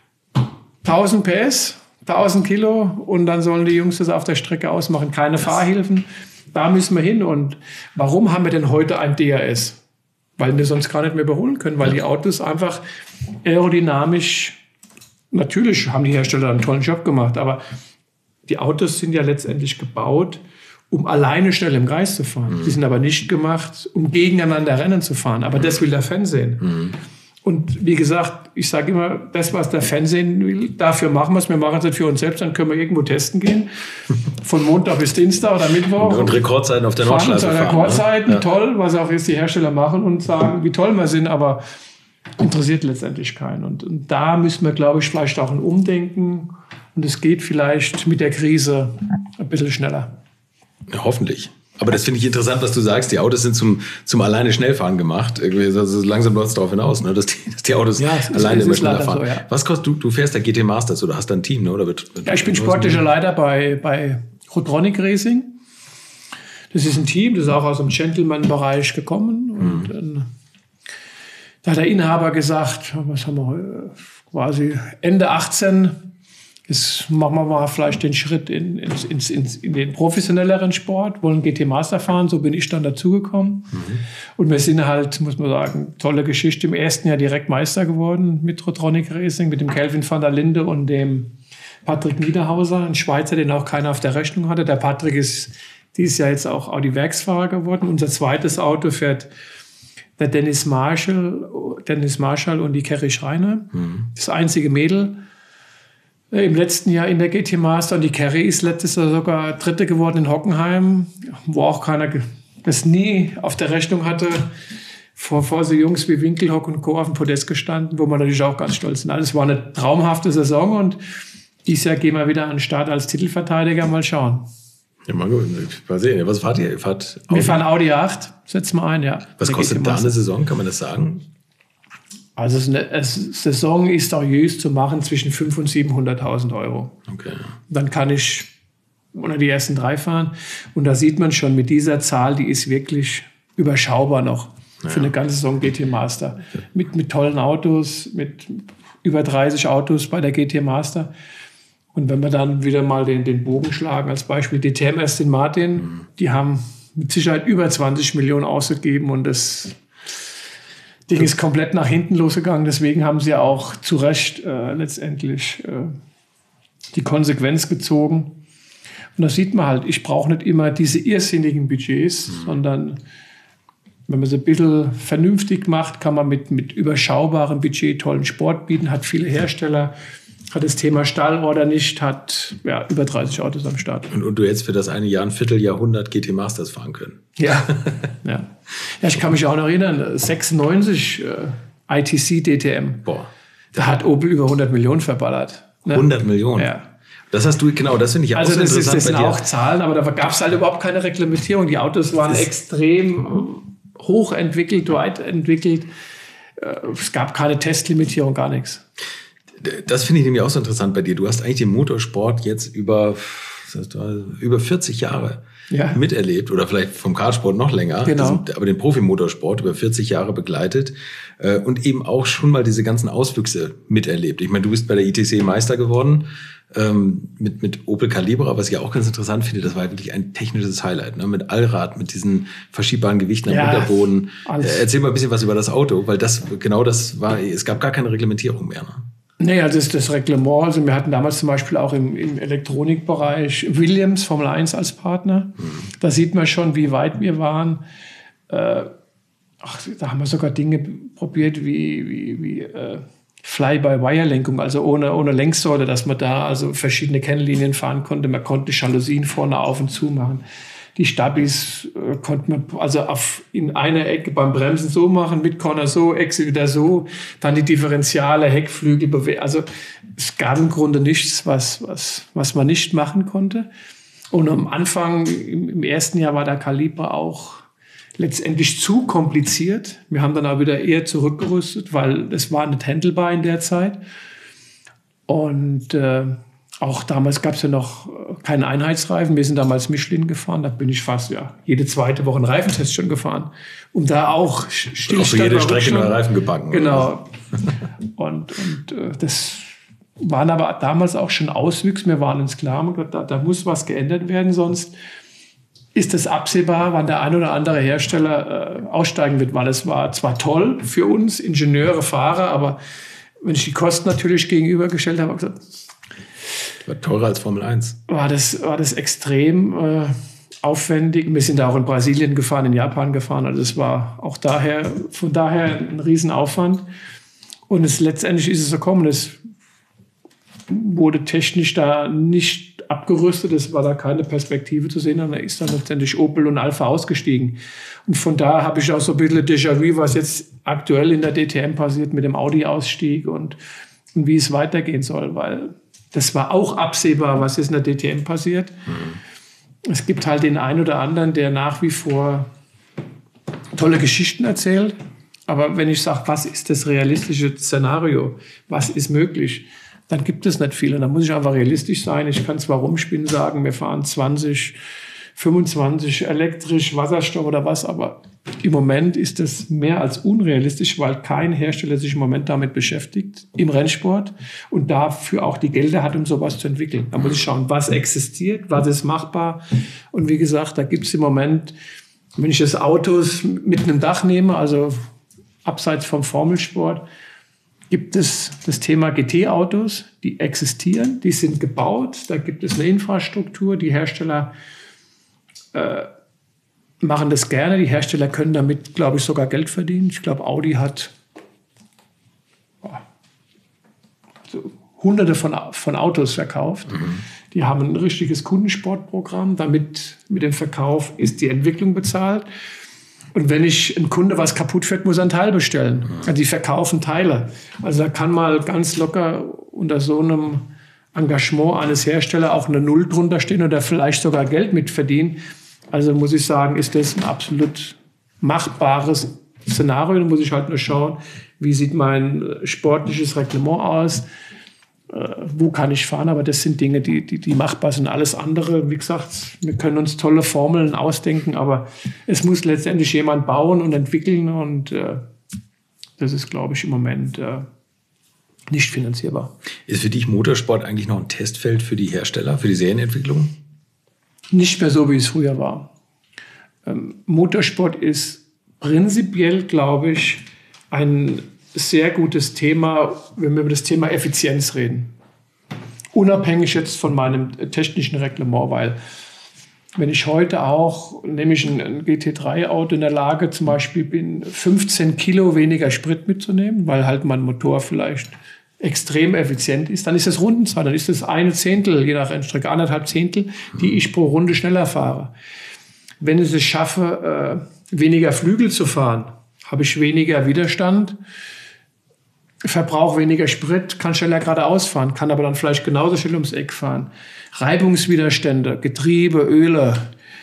tausend P S, tausend Kilo und dann sollen die Jungs das auf der Strecke ausmachen, keine das Fahrhilfen. Da müssen wir hin. Und warum haben wir denn heute ein D R S? Weil wir sonst gar nicht mehr überholen können, weil die Autos einfach aerodynamisch, natürlich haben die Hersteller einen tollen Job gemacht, aber die Autos sind ja letztendlich gebaut, um alleine schnell im Kreis zu fahren. Mhm. Die sind aber nicht gemacht, um gegeneinander Rennen zu fahren. Aber mhm. das will der Fan sehen. Mhm. Und wie gesagt, ich sage immer, das, was der Fan sehen will, dafür machen wir es. Wir machen es nicht für uns selbst, dann können wir irgendwo testen gehen. Von Montag bis Dienstag oder Mittwoch. Und Rekordzeiten auf der Nordschleife fahren. Rekordzeiten, ne? ja. toll, was auch jetzt die Hersteller machen und sagen, wie toll wir sind, aber interessiert letztendlich keinen. Und, und da müssen wir, glaube ich, vielleicht auch ein Umdenken. Und es geht vielleicht mit der Krise ein bisschen schneller. Ja, hoffentlich. Aber das finde ich interessant, was du sagst. Die Autos sind zum, zum alleine Schnellfahren gemacht. Irgendwie, also langsam läuft es darauf hinaus, ne? dass, die, dass die Autos ja, alleine immer schneller fahren. So, ja. Was kostet du? Du fährst der G T Masters oder hast da ein Team, ne? Oder wird, wird ja, ich bin sportlicher Leiter bei, bei Rotronic Racing. Das ist ein Team, das ist auch aus dem Gentleman-Bereich gekommen. Und mhm. dann, da hat der Inhaber gesagt, was haben wir quasi Ende achtzehn, jetzt machen wir mal vielleicht den Schritt in, ins, ins, ins, in den professionelleren Sport, wollen G T Master fahren, so bin ich dann dazugekommen. Mhm. Und wir sind halt, muss man sagen, tolle Geschichte, im ersten Jahr direkt Meister geworden mit Rotronic Racing, mit dem Kelvin van der Linde und dem Patrick Niederhauser, ein Schweizer, den auch keiner auf der Rechnung hatte. Der Patrick ist dieses Jahr jetzt auch Audi-Werksfahrer geworden. Unser zweites Auto fährt der Dennis Marshall, Dennis Marshall und die Kerry Schreiner. Mhm. Das einzige Mädel im letzten Jahr in der G T Master. Und die Kerry ist letztes Jahr sogar Dritte geworden in Hockenheim, wo auch keiner das nie auf der Rechnung hatte. Vor, vor so Jungs wie Winkelhock und Co. auf dem Podest gestanden, wo wir natürlich auch ganz stolz sind. Es war eine traumhafte Saison und dieses Jahr gehen wir wieder an den Start als Titelverteidiger. Mal schauen. Ja, mal gut. Mal sehen. Was fahrt ihr? Ihr fahrt Audi? Wir fahren Audi acht. Setzen wir ein, ja. Was kostet da eine Saison? Kann man das sagen? Also eine Saison ist seriös zu machen zwischen fünfhunderttausend und siebenhunderttausend Euro. Okay. Dann kann ich unter die ersten drei fahren. Und da sieht man schon, mit dieser Zahl, die ist wirklich überschaubar noch für ja. eine ganze Saison G T Master. Okay. Mit, mit tollen Autos, mit über dreißig Autos bei der G T Master. Und wenn wir dann wieder mal den, den Bogen schlagen, als Beispiel D T M Aston Martin, mhm. die haben mit Sicherheit über zwanzig Millionen ausgegeben und das Ding ist komplett nach hinten losgegangen. Deswegen haben sie auch zu Recht äh, letztendlich äh, die Konsequenz gezogen. Und da sieht man halt, ich brauche nicht immer diese irrsinnigen Budgets, mhm. sondern wenn man es ein bisschen vernünftig macht, kann man mit, mit überschaubarem Budget tollen Sport bieten, hat viele Hersteller, hat das Thema Stallorder nicht, hat ja, über dreißig Autos am Start. Und, und du hättest für das eine Jahr ein Vierteljahrhundert G T Masters fahren können. Ja, ja. ja ich kann mich auch noch erinnern, sechsundneunzig äh, I T C D T M. Boah. Da hat Opel über hundert Millionen verballert. Ne? hundert Millionen? Ja. Das hast du, genau, das finde ich auch also so das interessant. Ist, das bei sind dir. auch Zahlen, aber da gab es halt überhaupt keine Reglementierung. Die Autos waren extrem hochentwickelt, weit entwickelt. Es gab keine Testlimitierung, gar nichts. Das finde ich nämlich auch so interessant bei dir. Du hast eigentlich den Motorsport jetzt über, was heißt, über vierzig Jahre ja. miterlebt oder vielleicht vom Kartsport noch länger, genau. das, aber den Profimotorsport über vierzig Jahre begleitet äh, und eben auch schon mal diese ganzen Auswüchse miterlebt. Ich meine, du bist bei der I T C Meister geworden ähm, mit, mit Opel Calibra, was ich auch ganz interessant finde, das war wirklich ein technisches Highlight, ne? Mit Allrad, mit diesen verschiebbaren Gewichten am ja, Unterboden. Äh, erzähl mal ein bisschen was über das Auto, weil das genau das war, es gab gar keine Reglementierung mehr. Ne? Nee, also das, das Reglement, also wir hatten damals zum Beispiel auch im, im Elektronikbereich Williams Formel eins als Partner. Mhm. Da sieht man schon, wie weit wir waren. Äh, ach, da haben wir sogar Dinge probiert wie, wie, wie äh, Fly-by-Wire-Lenkung, also ohne, ohne Lenksäule, dass man da also verschiedene Kennlinien fahren konnte. Man konnte Jalousien vorne auf und zu machen. Die Stabis äh, konnte man also auf, in einer Ecke beim Bremsen so machen, mit Corner so, Echse wieder so, dann die Differentiale, Heckflügel bewegen. Also es gab im Grunde nichts, was, was, was man nicht machen konnte. Und am Anfang, im, im ersten Jahr war der Calibra auch letztendlich zu kompliziert. Wir haben dann auch wieder eher zurückgerüstet, weil das war nicht handelbar in der Zeit. Und äh, auch damals gab es ja noch keinen Einheitsreifen. Wir sind damals Michelin gefahren. Da bin ich fast ja, jede zweite Woche einen Reifentest schon gefahren. Um da auch Stillstand... Auch für jede Strecke neue Reifen gebacken. Genau. und und äh, das waren aber damals auch schon Auswüchse. Wir waren uns klar, da, da muss was geändert werden, sonst ist es absehbar, wann der ein oder andere Hersteller äh, aussteigen wird. Weil es war zwar toll für uns, Ingenieure, Fahrer, aber wenn ich die Kosten natürlich gegenübergestellt habe, habe ich gesagt... War teurer als Formel eins. War das, war das extrem äh, aufwendig. Wir sind auch in Brasilien gefahren, in Japan gefahren. Also es war auch daher, von daher ein Riesenaufwand. Und es, letztendlich ist es so gekommen, es wurde technisch da nicht abgerüstet. Es war da keine Perspektive zu sehen. Und da ist dann letztendlich Opel und Alpha ausgestiegen. Und von da habe ich auch so ein bisschen Déjà-vu, was jetzt aktuell in der D T M passiert mit dem Audi-Ausstieg und, und wie es weitergehen soll, weil das war auch absehbar, was jetzt in der D T M passiert. Mhm. Es gibt halt den einen oder anderen, der nach wie vor tolle Geschichten erzählt. Aber wenn ich sage, was ist das realistische Szenario? Was ist möglich? Dann gibt es nicht viel. Und dann muss ich einfach realistisch sein. Ich kann zwar rumspinnen, sagen, wir fahren zwanzig, fünfundzwanzig elektrisch, Wasserstoff oder was, aber im Moment ist das mehr als unrealistisch, weil kein Hersteller sich im Moment damit beschäftigt im Rennsport und dafür auch die Gelder hat, um sowas zu entwickeln. Da muss ich schauen, was existiert, was ist machbar. Und wie gesagt, da gibt es im Moment, wenn ich das Autos mit einem Dach nehme, also abseits vom Formelsport, gibt es das Thema G T-Autos, die existieren, die sind gebaut, da gibt es eine Infrastruktur, die Hersteller äh, machen das gerne. Die Hersteller können damit, glaube ich, sogar Geld verdienen. Ich glaube, Audi hat also hunderte von, von Autos verkauft. Mhm. Die haben ein richtiges Kundensportprogramm. Damit mit dem Verkauf ist die Entwicklung bezahlt. Und wenn ich ein Kunde was kaputt fährt, muss er ein Teil bestellen. Mhm. Also die verkaufen Teile. Also da kann mal ganz locker unter so einem Engagement eines Herstellers auch eine Null drunter stehen oder vielleicht sogar Geld mitverdienen. Also muss ich sagen, ist das ein absolut machbares Szenario. Da muss ich halt nur schauen, wie sieht mein sportliches Reglement aus, äh, wo kann ich fahren. Aber das sind Dinge, die, die, die machbar sind. Alles andere, wie gesagt, wir können uns tolle Formeln ausdenken, aber es muss letztendlich jemand bauen und entwickeln. Und äh, das ist, glaube ich, im Moment äh, nicht finanzierbar. Ist für dich Motorsport eigentlich noch ein Testfeld für die Hersteller, für die Serienentwicklung? Nicht mehr so, wie es früher war. Ähm, Motorsport ist prinzipiell, glaube ich, ein sehr gutes Thema, wenn wir über das Thema Effizienz reden. Unabhängig jetzt von meinem technischen Reglement, weil wenn ich heute auch, nämlich ein, ein G T drei Auto in der Lage zum Beispiel bin, fünfzehn Kilo weniger Sprit mitzunehmen, weil halt mein Motor vielleicht extrem effizient ist, dann ist das Rundenzahl, dann ist das eine Zehntel, je nach Rennstrecke, anderthalb Zehntel, die ich pro Runde schneller fahre. Wenn ich es schaffe, äh, weniger Flügel zu fahren, habe ich weniger Widerstand, verbrauche weniger Sprit, kann schneller geradeaus fahren, kann aber dann vielleicht genauso schnell ums Eck fahren. Reibungswiderstände, Getriebe, Öle.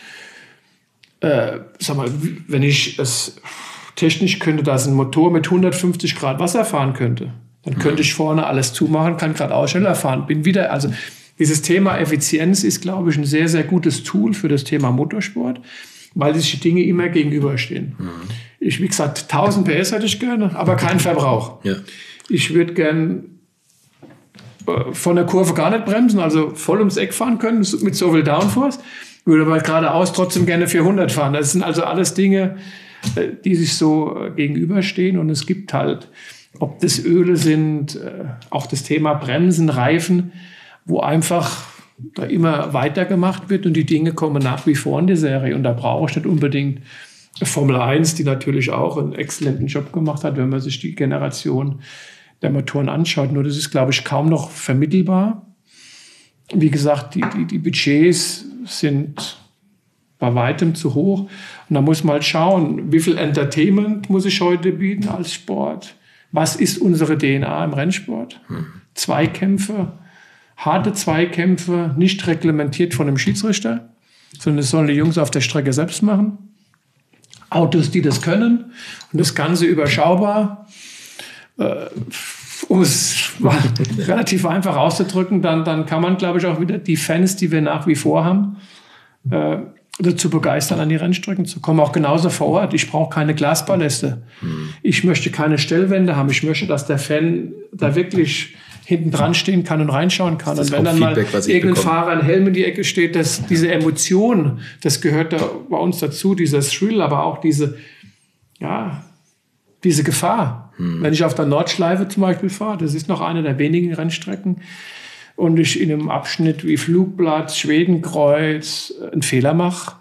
Äh, sag mal, wenn ich es technisch könnte, dass ein Motor mit hundertfünfzig Grad Wasser fahren könnte, dann könnte ich vorne alles zumachen, kann geradeaus schneller fahren. Bin wieder, also dieses Thema Effizienz ist, glaube ich, ein sehr, sehr gutes Tool für das Thema Motorsport, weil sich die Dinge immer gegenüberstehen. Mhm. Ich, wie gesagt, tausend P S hätte ich gerne, aber keinen Verbrauch. Ja. Ich würde gern äh, von der Kurve gar nicht bremsen, also voll ums Eck fahren können mit so viel Downforce. Würde aber geradeaus trotzdem gerne vierhundert fahren. Das sind also alles Dinge, äh, die sich so äh, gegenüberstehen. Und es gibt halt, ob das Öle sind, äh, auch das Thema Bremsen, Reifen, wo einfach da immer weitergemacht wird und die Dinge kommen nach wie vor in die Serie. Und da brauche ich nicht unbedingt Formel eins, die natürlich auch einen exzellenten Job gemacht hat, wenn man sich die Generation der Motoren anschaut. Nur das ist, glaube ich, kaum noch vermittelbar. Wie gesagt, die, die, die Budgets sind bei weitem zu hoch. Und da muss man halt schauen, wie viel Entertainment muss ich heute bieten als Sport? Was ist unsere D N A im Rennsport? Hm. Zweikämpfe, harte Zweikämpfe, nicht reglementiert von einem Schiedsrichter, sondern es sollen die Jungs auf der Strecke selbst machen. Autos, die das können und das Ganze überschaubar. Äh, um es relativ einfach auszudrücken, dann, dann kann man, glaube ich, auch wieder die Fans, die wir nach wie vor haben, äh, dazu begeistern, an die Rennstrecken zu kommen. Auch genauso vor Ort. Ich brauche keine Glaspaläste. Hm. Ich möchte keine Stellwände haben. Ich möchte, dass der Fan da wirklich hinten dran stehen kann und reinschauen kann. Und wenn dann Feedback, mal irgendein Fahrer ein Helm in die Ecke steht, dass diese Emotion, das gehört da bei uns dazu, dieser Thrill, aber auch diese, ja, diese Gefahr. Hm. Wenn ich auf der Nordschleife zum Beispiel fahre, das ist noch eine der wenigen Rennstrecken, und ich in einem Abschnitt wie Flugplatz, Schwedenkreuz einen Fehler mache,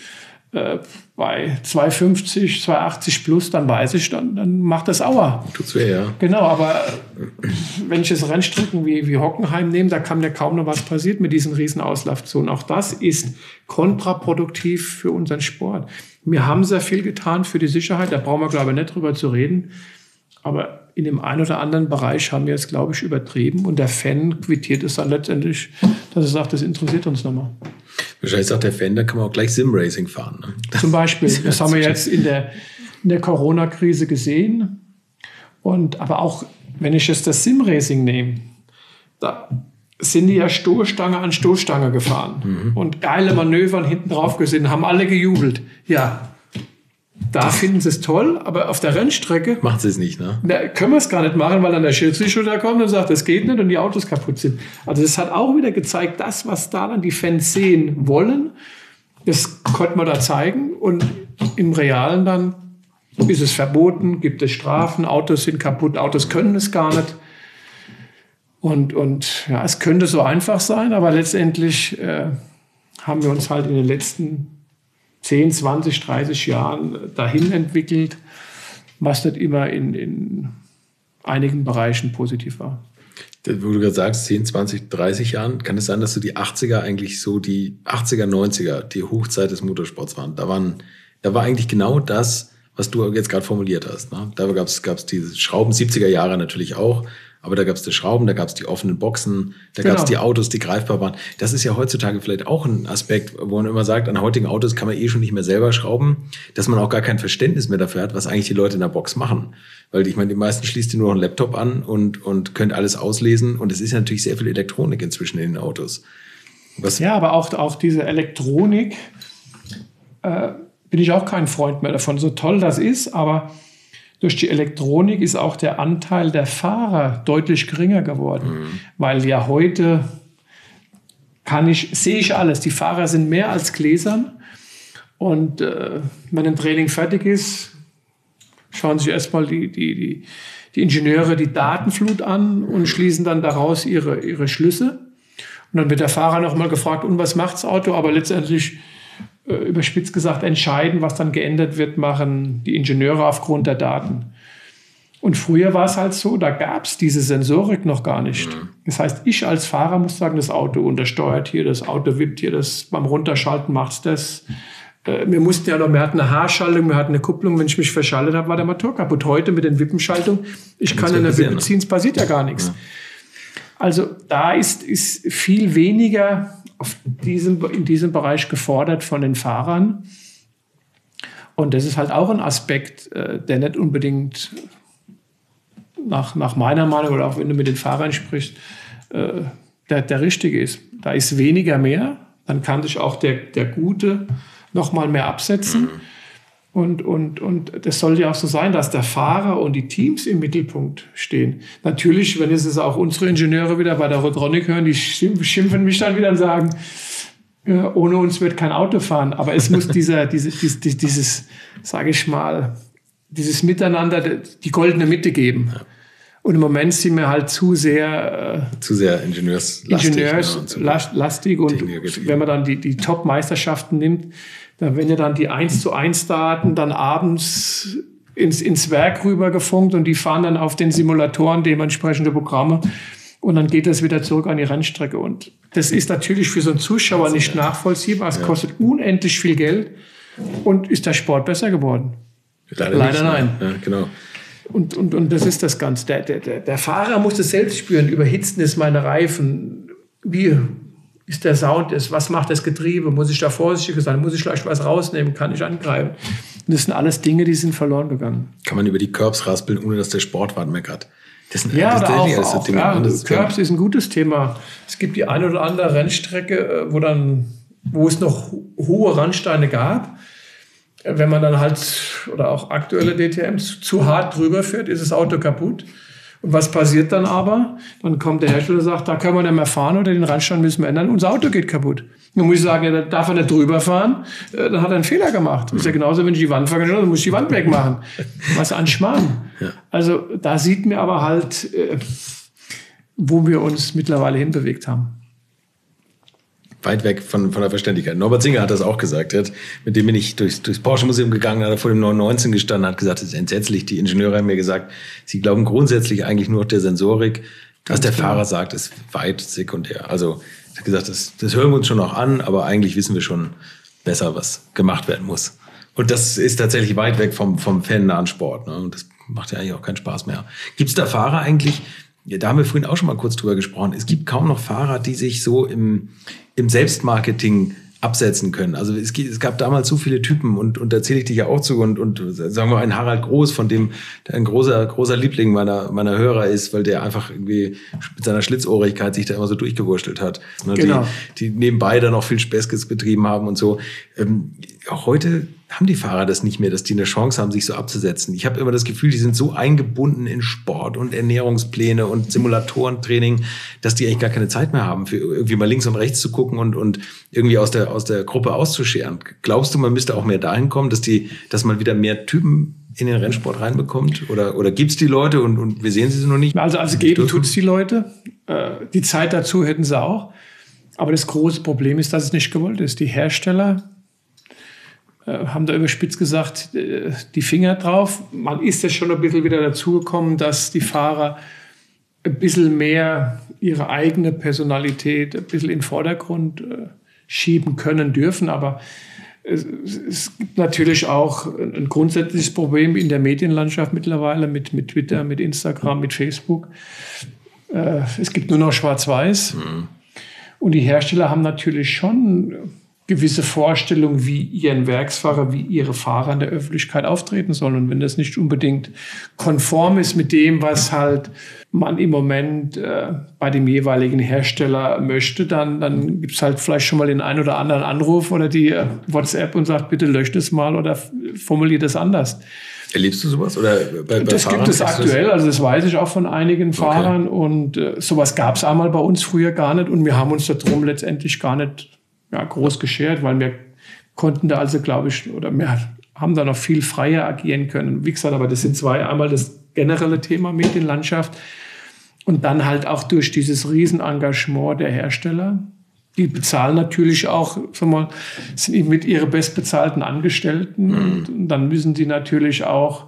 äh, bei zweihundertfünfzig, zweihundertachtzig plus, dann weiß ich, dann, dann macht das Aua. Tut's weh, ja. Genau, aber wenn ich jetzt Rennstrecken wie, wie Hockenheim nehme, da kann mir kaum noch was passiert mit diesen riesen Auslaufzonen. Auch das ist kontraproduktiv für unseren Sport. Wir haben sehr viel getan für die Sicherheit, da brauchen wir, glaube ich, nicht drüber zu reden. Aber in dem einen oder anderen Bereich haben wir es, glaube ich, übertrieben. Und der Fan quittiert es dann letztendlich, dass er sagt, das interessiert uns nochmal. Wahrscheinlich sagt der Fan, da kann man auch gleich Sim-Racing fahren. Ne? Zum Beispiel. Das haben wir jetzt in der, in der Corona-Krise gesehen. Und, aber auch, wenn ich jetzt das Sim-Racing nehme, da sind die ja Stoßstange an Stoßstange gefahren. Mhm. Und geile Manövern hinten drauf gesehen, haben alle gejubelt. Ja. Da das finden sie es toll, aber auf der Rennstrecke macht sie es nicht, ne? Da können wir es gar nicht machen, weil dann der Schiedsrichter kommt und sagt, das geht nicht und die Autos kaputt sind. Also das hat auch wieder gezeigt, das, was da dann die Fans sehen wollen, das konnte man da zeigen. Und im Realen dann ist es verboten, gibt es Strafen, Autos sind kaputt, Autos können es gar nicht. Und, und ja, es könnte so einfach sein, aber letztendlich äh, haben wir uns halt in den letzten zehn, zwanzig, dreißig Jahren dahin entwickelt, was nicht immer in, in einigen Bereichen positiv war. Wo du gerade sagst, zehn, zwanzig, dreißig Jahren, kann es sein, dass so die achtziger eigentlich so die achtziger, neunziger, die Hochzeit des Motorsports waren? Da waren, da war eigentlich genau das, was du jetzt gerade formuliert hast. Ne? Da gab es gab's diese Schrauben, siebziger Jahre natürlich auch, aber da gab es die Schrauben, da gab es die offenen Boxen, da genau. gab es die Autos, die greifbar waren. Das ist ja heutzutage vielleicht auch ein Aspekt, wo man immer sagt, an heutigen Autos kann man eh schon nicht mehr selber schrauben, dass man auch gar kein Verständnis mehr dafür hat, was eigentlich die Leute in der Box machen. Weil ich meine, die meisten schließt ihr nur noch einen Laptop an und, und könnt alles auslesen. Und es ist ja natürlich sehr viel Elektronik inzwischen in den Autos. Was ja, aber auch, auch diese Elektronik, äh, bin ich auch kein Freund mehr davon. So toll das ist, aber durch die Elektronik ist auch der Anteil der Fahrer deutlich geringer geworden. Mhm. Weil ja heute kann ich, sehe ich alles. Die Fahrer sind mehr als gläsern. Und äh, wenn ein Training fertig ist, schauen sich erstmal die, die, die, die Ingenieure die Datenflut an und schließen dann daraus ihre, ihre Schlüsse. Und dann wird der Fahrer noch mal gefragt, und was macht das Auto? Aber letztendlich äh, überspitzt gesagt, entscheiden, was dann geändert wird, machen die Ingenieure aufgrund der Daten. Und früher war es halt so, da gab es diese Sensorik noch gar nicht. Mhm. Das heißt, ich als Fahrer muss sagen, das Auto untersteuert hier, das Auto wippt hier, das beim Runterschalten macht's das. Äh, wir mussten ja noch, wir hatten eine Haarschaltung, wir hatten eine Kupplung, wenn ich mich verschaltet habe, war der Motor kaputt. Heute mit den Wippenschaltungen, ich kann in der Wippe ziehen, es passiert ja gar nichts. Ja. Also da ist, ist viel weniger auf diesem, in diesem Bereich gefordert von den Fahrern. Und das ist halt auch ein Aspekt, äh, der nicht unbedingt Nach, nach meiner Meinung, oder auch wenn du mit den Fahrern sprichst, äh, der, der richtige ist. Da ist weniger mehr, dann kann sich auch der, der Gute noch mal mehr absetzen. Mhm. Und, und, und das soll ja auch so sein, dass der Fahrer und die Teams im Mittelpunkt stehen. Natürlich, wenn es auch unsere Ingenieure wieder bei der Rotronic hören, die schimpfen mich dann wieder und sagen, äh, ohne uns wird kein Auto fahren. Aber es muss dieser, diese, dieses, dieses, dieses sage ich mal, dieses Miteinander, die goldene Mitte geben. Ja. Und im Moment sind wir halt zu sehr äh, zu sehr ingenieurslastig. Ingenieurslastig. Und, und wenn man dann die, die Top-Meisterschaften nimmt, dann werden ja dann die eins zu eins Daten dann abends ins, ins Werk rübergefunkt und die fahren dann auf den Simulatoren dementsprechende Programme und dann geht das wieder zurück an die Rennstrecke. Und das ist natürlich für so einen Zuschauer nicht nachvollziehbar. Es ja. kostet unendlich viel Geld. Und ist der Sport besser geworden? Leider, Leider nicht, nein. Ja, genau. Und, und, und das ist das Ganze. Der, der, der Fahrer muss es selbst spüren. Überhitzen ist meine Reifen. Wie ist der Sound? Ist, was macht das Getriebe? Muss ich da vorsichtig sein? Muss ich vielleicht was rausnehmen? Kann ich angreifen? Und das sind alles Dinge, die sind verloren gegangen. Kann man über die Curbs raspeln, ohne dass der Sportwagen meckert? Das sind ja, das auch, alles so auch, Dinge. Ja, Curbs ist ein gutes Thema. Es gibt die eine oder andere Rennstrecke, wo, dann, wo es noch hohe Randsteine gab. Wenn man dann halt, oder auch aktuelle D T Ms, zu hart drüber fährt, ist das Auto kaputt. Und was passiert dann aber? Dann kommt der Hersteller und sagt, da können wir nicht mehr fahren oder den Randstand müssen wir ändern. Unser Auto geht kaputt. Dann muss ich sagen, ja, da darf er nicht drüber fahren. Dann hat er einen Fehler gemacht. Das ist ja genauso, wenn ich die Wand fahre, dann muss ich die Wand wegmachen. Was an Schmarrn. Ja. Also da sieht man aber halt, wo wir uns mittlerweile hinbewegt haben. Weit weg von, von der Verständlichkeit. Norbert Singer hat das auch gesagt. Hat, mit dem bin ich durchs, durchs Porsche-Museum gegangen, hat er vor dem neun neunzehn gestanden, hat gesagt, das ist entsetzlich. Die Ingenieure haben mir gesagt, sie glauben grundsätzlich eigentlich nur auf der Sensorik. Was der Fahrer sagt, ist weit sekundär. Also, er hat gesagt, das, das hören wir uns schon noch an, aber eigentlich wissen wir schon besser, was gemacht werden muss. Und das ist tatsächlich weit weg vom, vom fannahen Sport. Ne? Und das macht ja eigentlich auch keinen Spaß mehr. Gibt es da Fahrer eigentlich? Ja, da haben wir vorhin auch schon mal kurz drüber gesprochen. Es gibt kaum noch Fahrer, die sich so im, im Selbstmarketing absetzen können. Also es, es gab damals so viele Typen und, und da zähle ich dich ja auch zu und, und sagen wir ein Harald Groß, von dem der ein großer, großer Liebling meiner, meiner Hörer ist, weil der einfach irgendwie mit seiner Schlitzohrigkeit sich da immer so durchgewurstelt hat. Ne, genau. Die, die nebenbei da noch viel Späßkes betrieben haben und so. Ähm, auch heute haben die Fahrer das nicht mehr, dass die eine Chance haben, sich so abzusetzen. Ich habe immer das Gefühl, die sind so eingebunden in Sport und Ernährungspläne und Simulatorentraining, dass die eigentlich gar keine Zeit mehr haben, für irgendwie mal links und rechts zu gucken und, und irgendwie aus der, aus der Gruppe auszuscheren. Glaubst du, man müsste auch mehr dahin kommen, dass die, dass man wieder mehr Typen in den Rennsport reinbekommt? Oder, oder gibt's die Leute und, und wir sehen sie noch nicht? Also, also geben tut's die Leute. Die Zeit dazu hätten sie auch. Aber das große Problem ist, dass es nicht gewollt ist. Die Hersteller haben da überspitzt gesagt, die Finger drauf. Man ist ja schon ein bisschen wieder dazugekommen, dass die Fahrer ein bisschen mehr ihre eigene Personalität ein bisschen in den Vordergrund schieben können dürfen. Aber es, es gibt natürlich auch ein grundsätzliches Problem in der Medienlandschaft mittlerweile mit, mit Twitter, mit Instagram, mit Facebook. Es gibt nur noch Schwarz-Weiß. Mhm. Und die Hersteller haben natürlich schon gewisse Vorstellungen, wie ihren Werksfahrer, wie ihre Fahrer in der Öffentlichkeit auftreten sollen. Und wenn das nicht unbedingt konform ist mit dem, was halt man im Moment äh, bei dem jeweiligen Hersteller möchte, dann, dann gibt es halt vielleicht schon mal den einen oder anderen Anruf oder die äh, WhatsApp und sagt, bitte löscht es mal oder formuliert es anders. Erlebst du sowas? Oder bei, bei das Fahrern gibt es aktuell, das? Also das weiß ich auch von einigen Fahrern. Okay. Und äh, sowas gab es einmal bei uns früher gar nicht. Und wir haben uns darum letztendlich gar nicht ja, groß geschert, weil wir konnten da also, glaube ich, oder wir haben da noch viel freier agieren können. Wie gesagt, aber das sind zwei. Einmal das generelle Thema Medienlandschaft und dann halt auch durch dieses Riesenengagement der Hersteller, die bezahlen natürlich auch, sag mal, sind mit ihre bestbezahlten Angestellten. Mhm. Und, und dann müssen die natürlich auch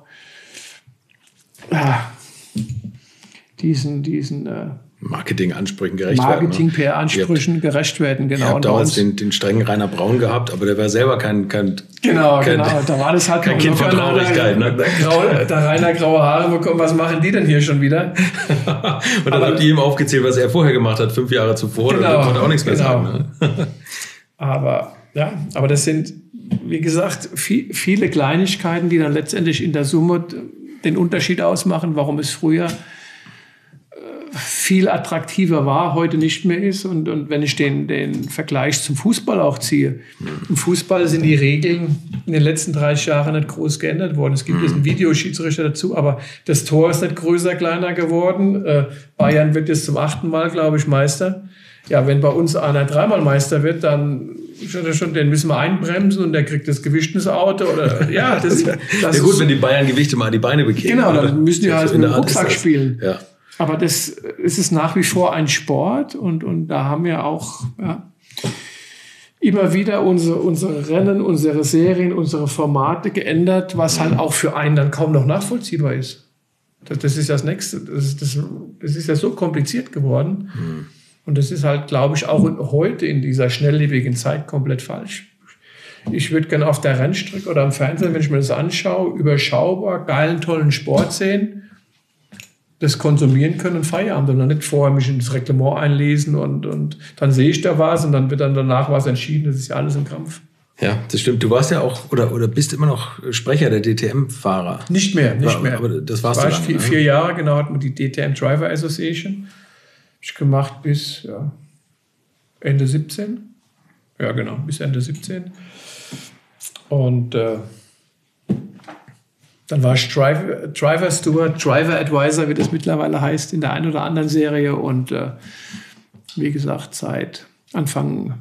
ja, diesen, diesen äh, Marketing-Ansprüchen gerecht Marketing, werden. Marketing-P R-Ansprüchen gerecht werden, genau. Ihr habt damals den, den strengen Rainer Braun gehabt, aber der war selber kein... kein genau, kein, genau. Da war das halt kein Kind von Traurigkeit. Ne? Der, der Rainer graue Haare bekommen, was machen die denn hier schon wieder? Und dann aber, habt ihr ihm aufgezählt, was er vorher gemacht hat, fünf Jahre zuvor. Genau, und konnte auch nichts mehr genau. sagen. Ne? aber, ja, aber das sind, wie gesagt, viel, viele Kleinigkeiten, die dann letztendlich in der Summe den Unterschied ausmachen, warum es früher viel attraktiver war, heute nicht mehr ist. Und, und wenn ich den, den Vergleich zum Fußball auch ziehe, im Fußball sind die Regeln in den letzten dreißig Jahren nicht groß geändert worden. Es gibt mhm. jetzt einen Videoschiedsrichter dazu, aber das Tor ist nicht größer, kleiner geworden. Äh, Bayern wird jetzt zum achten Mal, glaube ich, Meister. Ja, wenn bei uns einer dreimal Meister wird, dann schon, den müssen wir einbremsen und der kriegt das Gewicht ins Auto. Oder, ja, das, das ja gut, ist, wenn die Bayern Gewichte mal an die Beine bekämen. Genau, dann müssen die halt so mit dem Rucksack spielen. Ja. Aber das, es ist nach wie vor ein Sport und, und da haben wir auch ja, immer wieder unsere, unsere Rennen, unsere Serien, unsere Formate geändert, was halt auch für einen dann kaum noch nachvollziehbar ist. Das, das ist das Nächste. Das, das, das ist ja so kompliziert geworden. Mhm. Und das ist halt, glaube ich, auch heute in dieser schnelllebigen Zeit komplett falsch. Ich würde gerne auf der Rennstrecke oder am Fernsehen, wenn ich mir das anschaue, überschaubar, geilen, tollen Sport sehen, das konsumieren können und Feierabend und dann nicht vorher mich ins Reglement einlesen und, und dann sehe ich da was und dann wird dann danach was entschieden. Das ist ja alles ein Krampf. Ja, das stimmt. Du warst ja auch oder, oder bist immer noch Sprecher der D T M-Fahrer. Nicht mehr, nicht War, mehr. Aber das warst das war du vier, vier Jahre, genau, hatten wir die D T M Driver Association. Habe ich gemacht bis ja, Ende siebzehn. Ja, genau, bis Ende siebzehn. Und äh, dann war ich Driver, Driver Steward, Driver Advisor, wie das mittlerweile heißt, in der einen oder anderen Serie. Und äh, wie gesagt, seit Anfang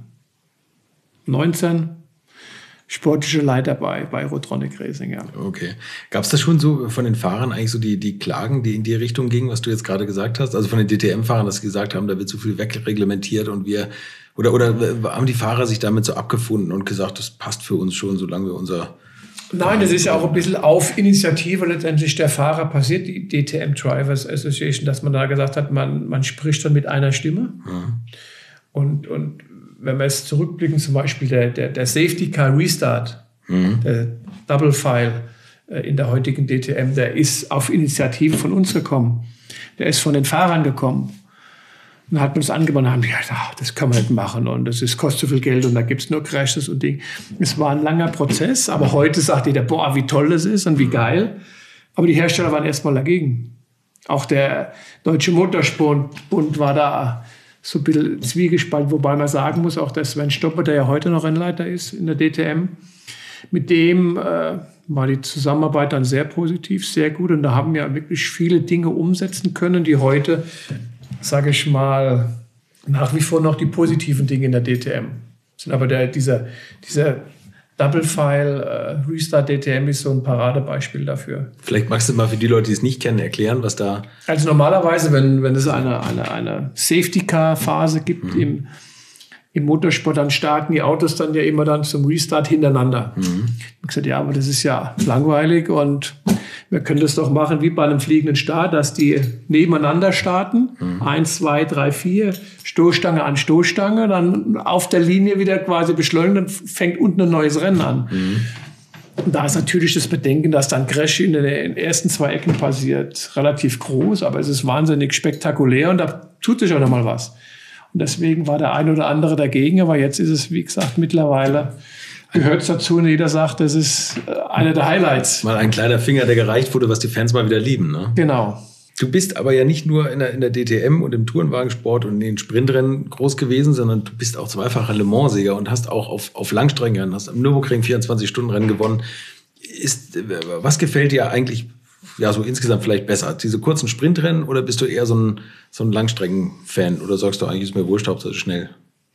neunzehn sportliche Leiter bei, bei Rotronic Racing. Ja. Okay. Gab es das schon so von den Fahrern eigentlich so die, die Klagen, die in die Richtung gingen, was du jetzt gerade gesagt hast? Also von den D T M-Fahrern, dass sie gesagt haben, da wird zu viel wegreglementiert und wir, oder, oder haben die Fahrer sich damit so abgefunden und gesagt, das passt für uns schon, solange wir unser... Nein, das ist ja auch ein bisschen auf Initiative letztendlich der Fahrer passiert, die D T M Drivers Association, dass man da gesagt hat, man, man spricht dann mit einer Stimme. Mhm. Und, und wenn wir jetzt zurückblicken, zum Beispiel der, der, der Safety Car Restart, mhm. der Double File in der heutigen D T M, der ist auf Initiative von uns gekommen. Der ist von den Fahrern gekommen. Und dann hat man das angeboten und haben gesagt, ach, das kann man nicht machen und das ist, kostet so viel Geld und da gibt es nur Crashes und Ding. Es war ein langer Prozess, aber heute sagt jeder, boah, wie toll das ist und wie geil. Aber die Hersteller waren erstmal dagegen. Auch der Deutsche Motorsportbund war da so ein bisschen zwiegespalten, wobei man sagen muss, auch der Sven Stopper, der ja heute noch Rennleiter ist in der D T M, mit dem äh, war die Zusammenarbeit dann sehr positiv, sehr gut und da haben wir wirklich viele Dinge umsetzen können, die heute, sage ich mal, nach wie vor noch die positiven Dinge in der D T M sind. Aber der, dieser, dieser Double File äh, Restart D T M ist so ein Paradebeispiel dafür. Vielleicht magst du mal für die Leute, die es nicht kennen, erklären, was da... Also normalerweise, wenn, wenn es eine, eine, eine Safety-Car-Phase gibt mhm. im, im Motorsport, dann starten die Autos dann ja immer dann zum Restart hintereinander. Mhm. Ich habe gesagt, ja, aber das ist ja langweilig und wir können das doch machen wie bei einem fliegenden Start, dass die nebeneinander starten. Mhm. Eins, zwei, drei, vier, Stoßstange an Stoßstange, dann auf der Linie wieder quasi beschleunigen, dann fängt unten ein neues Rennen an. Mhm. Und da ist natürlich das Bedenken, dass dann Crash in den ersten zwei Ecken passiert, relativ groß, aber es ist wahnsinnig spektakulär und da tut sich auch noch mal was. Und deswegen war der ein oder andere dagegen, aber jetzt ist es, wie gesagt, mittlerweile gehört es dazu und jeder sagt, das ist einer der Highlights. Mal ein kleiner Finger, der gereicht wurde, was die Fans mal wieder lieben. Ne? Genau. Du bist aber ja nicht nur in der, in der D T M und im Tourenwagensport und in den Sprintrennen groß gewesen, sondern du bist auch zweifacher Le Mans-Sieger und hast auch auf, auf Langstreckenrennen, hast am Nürburgring vierundzwanzig-Stunden-Rennen gewonnen. Ist, was gefällt dir eigentlich ja, so insgesamt vielleicht besser? Diese kurzen Sprintrennen oder bist du eher so ein, so ein Langstrecken-Fan? Oder sagst du eigentlich, ist mir wurscht, Hauptsache schnell?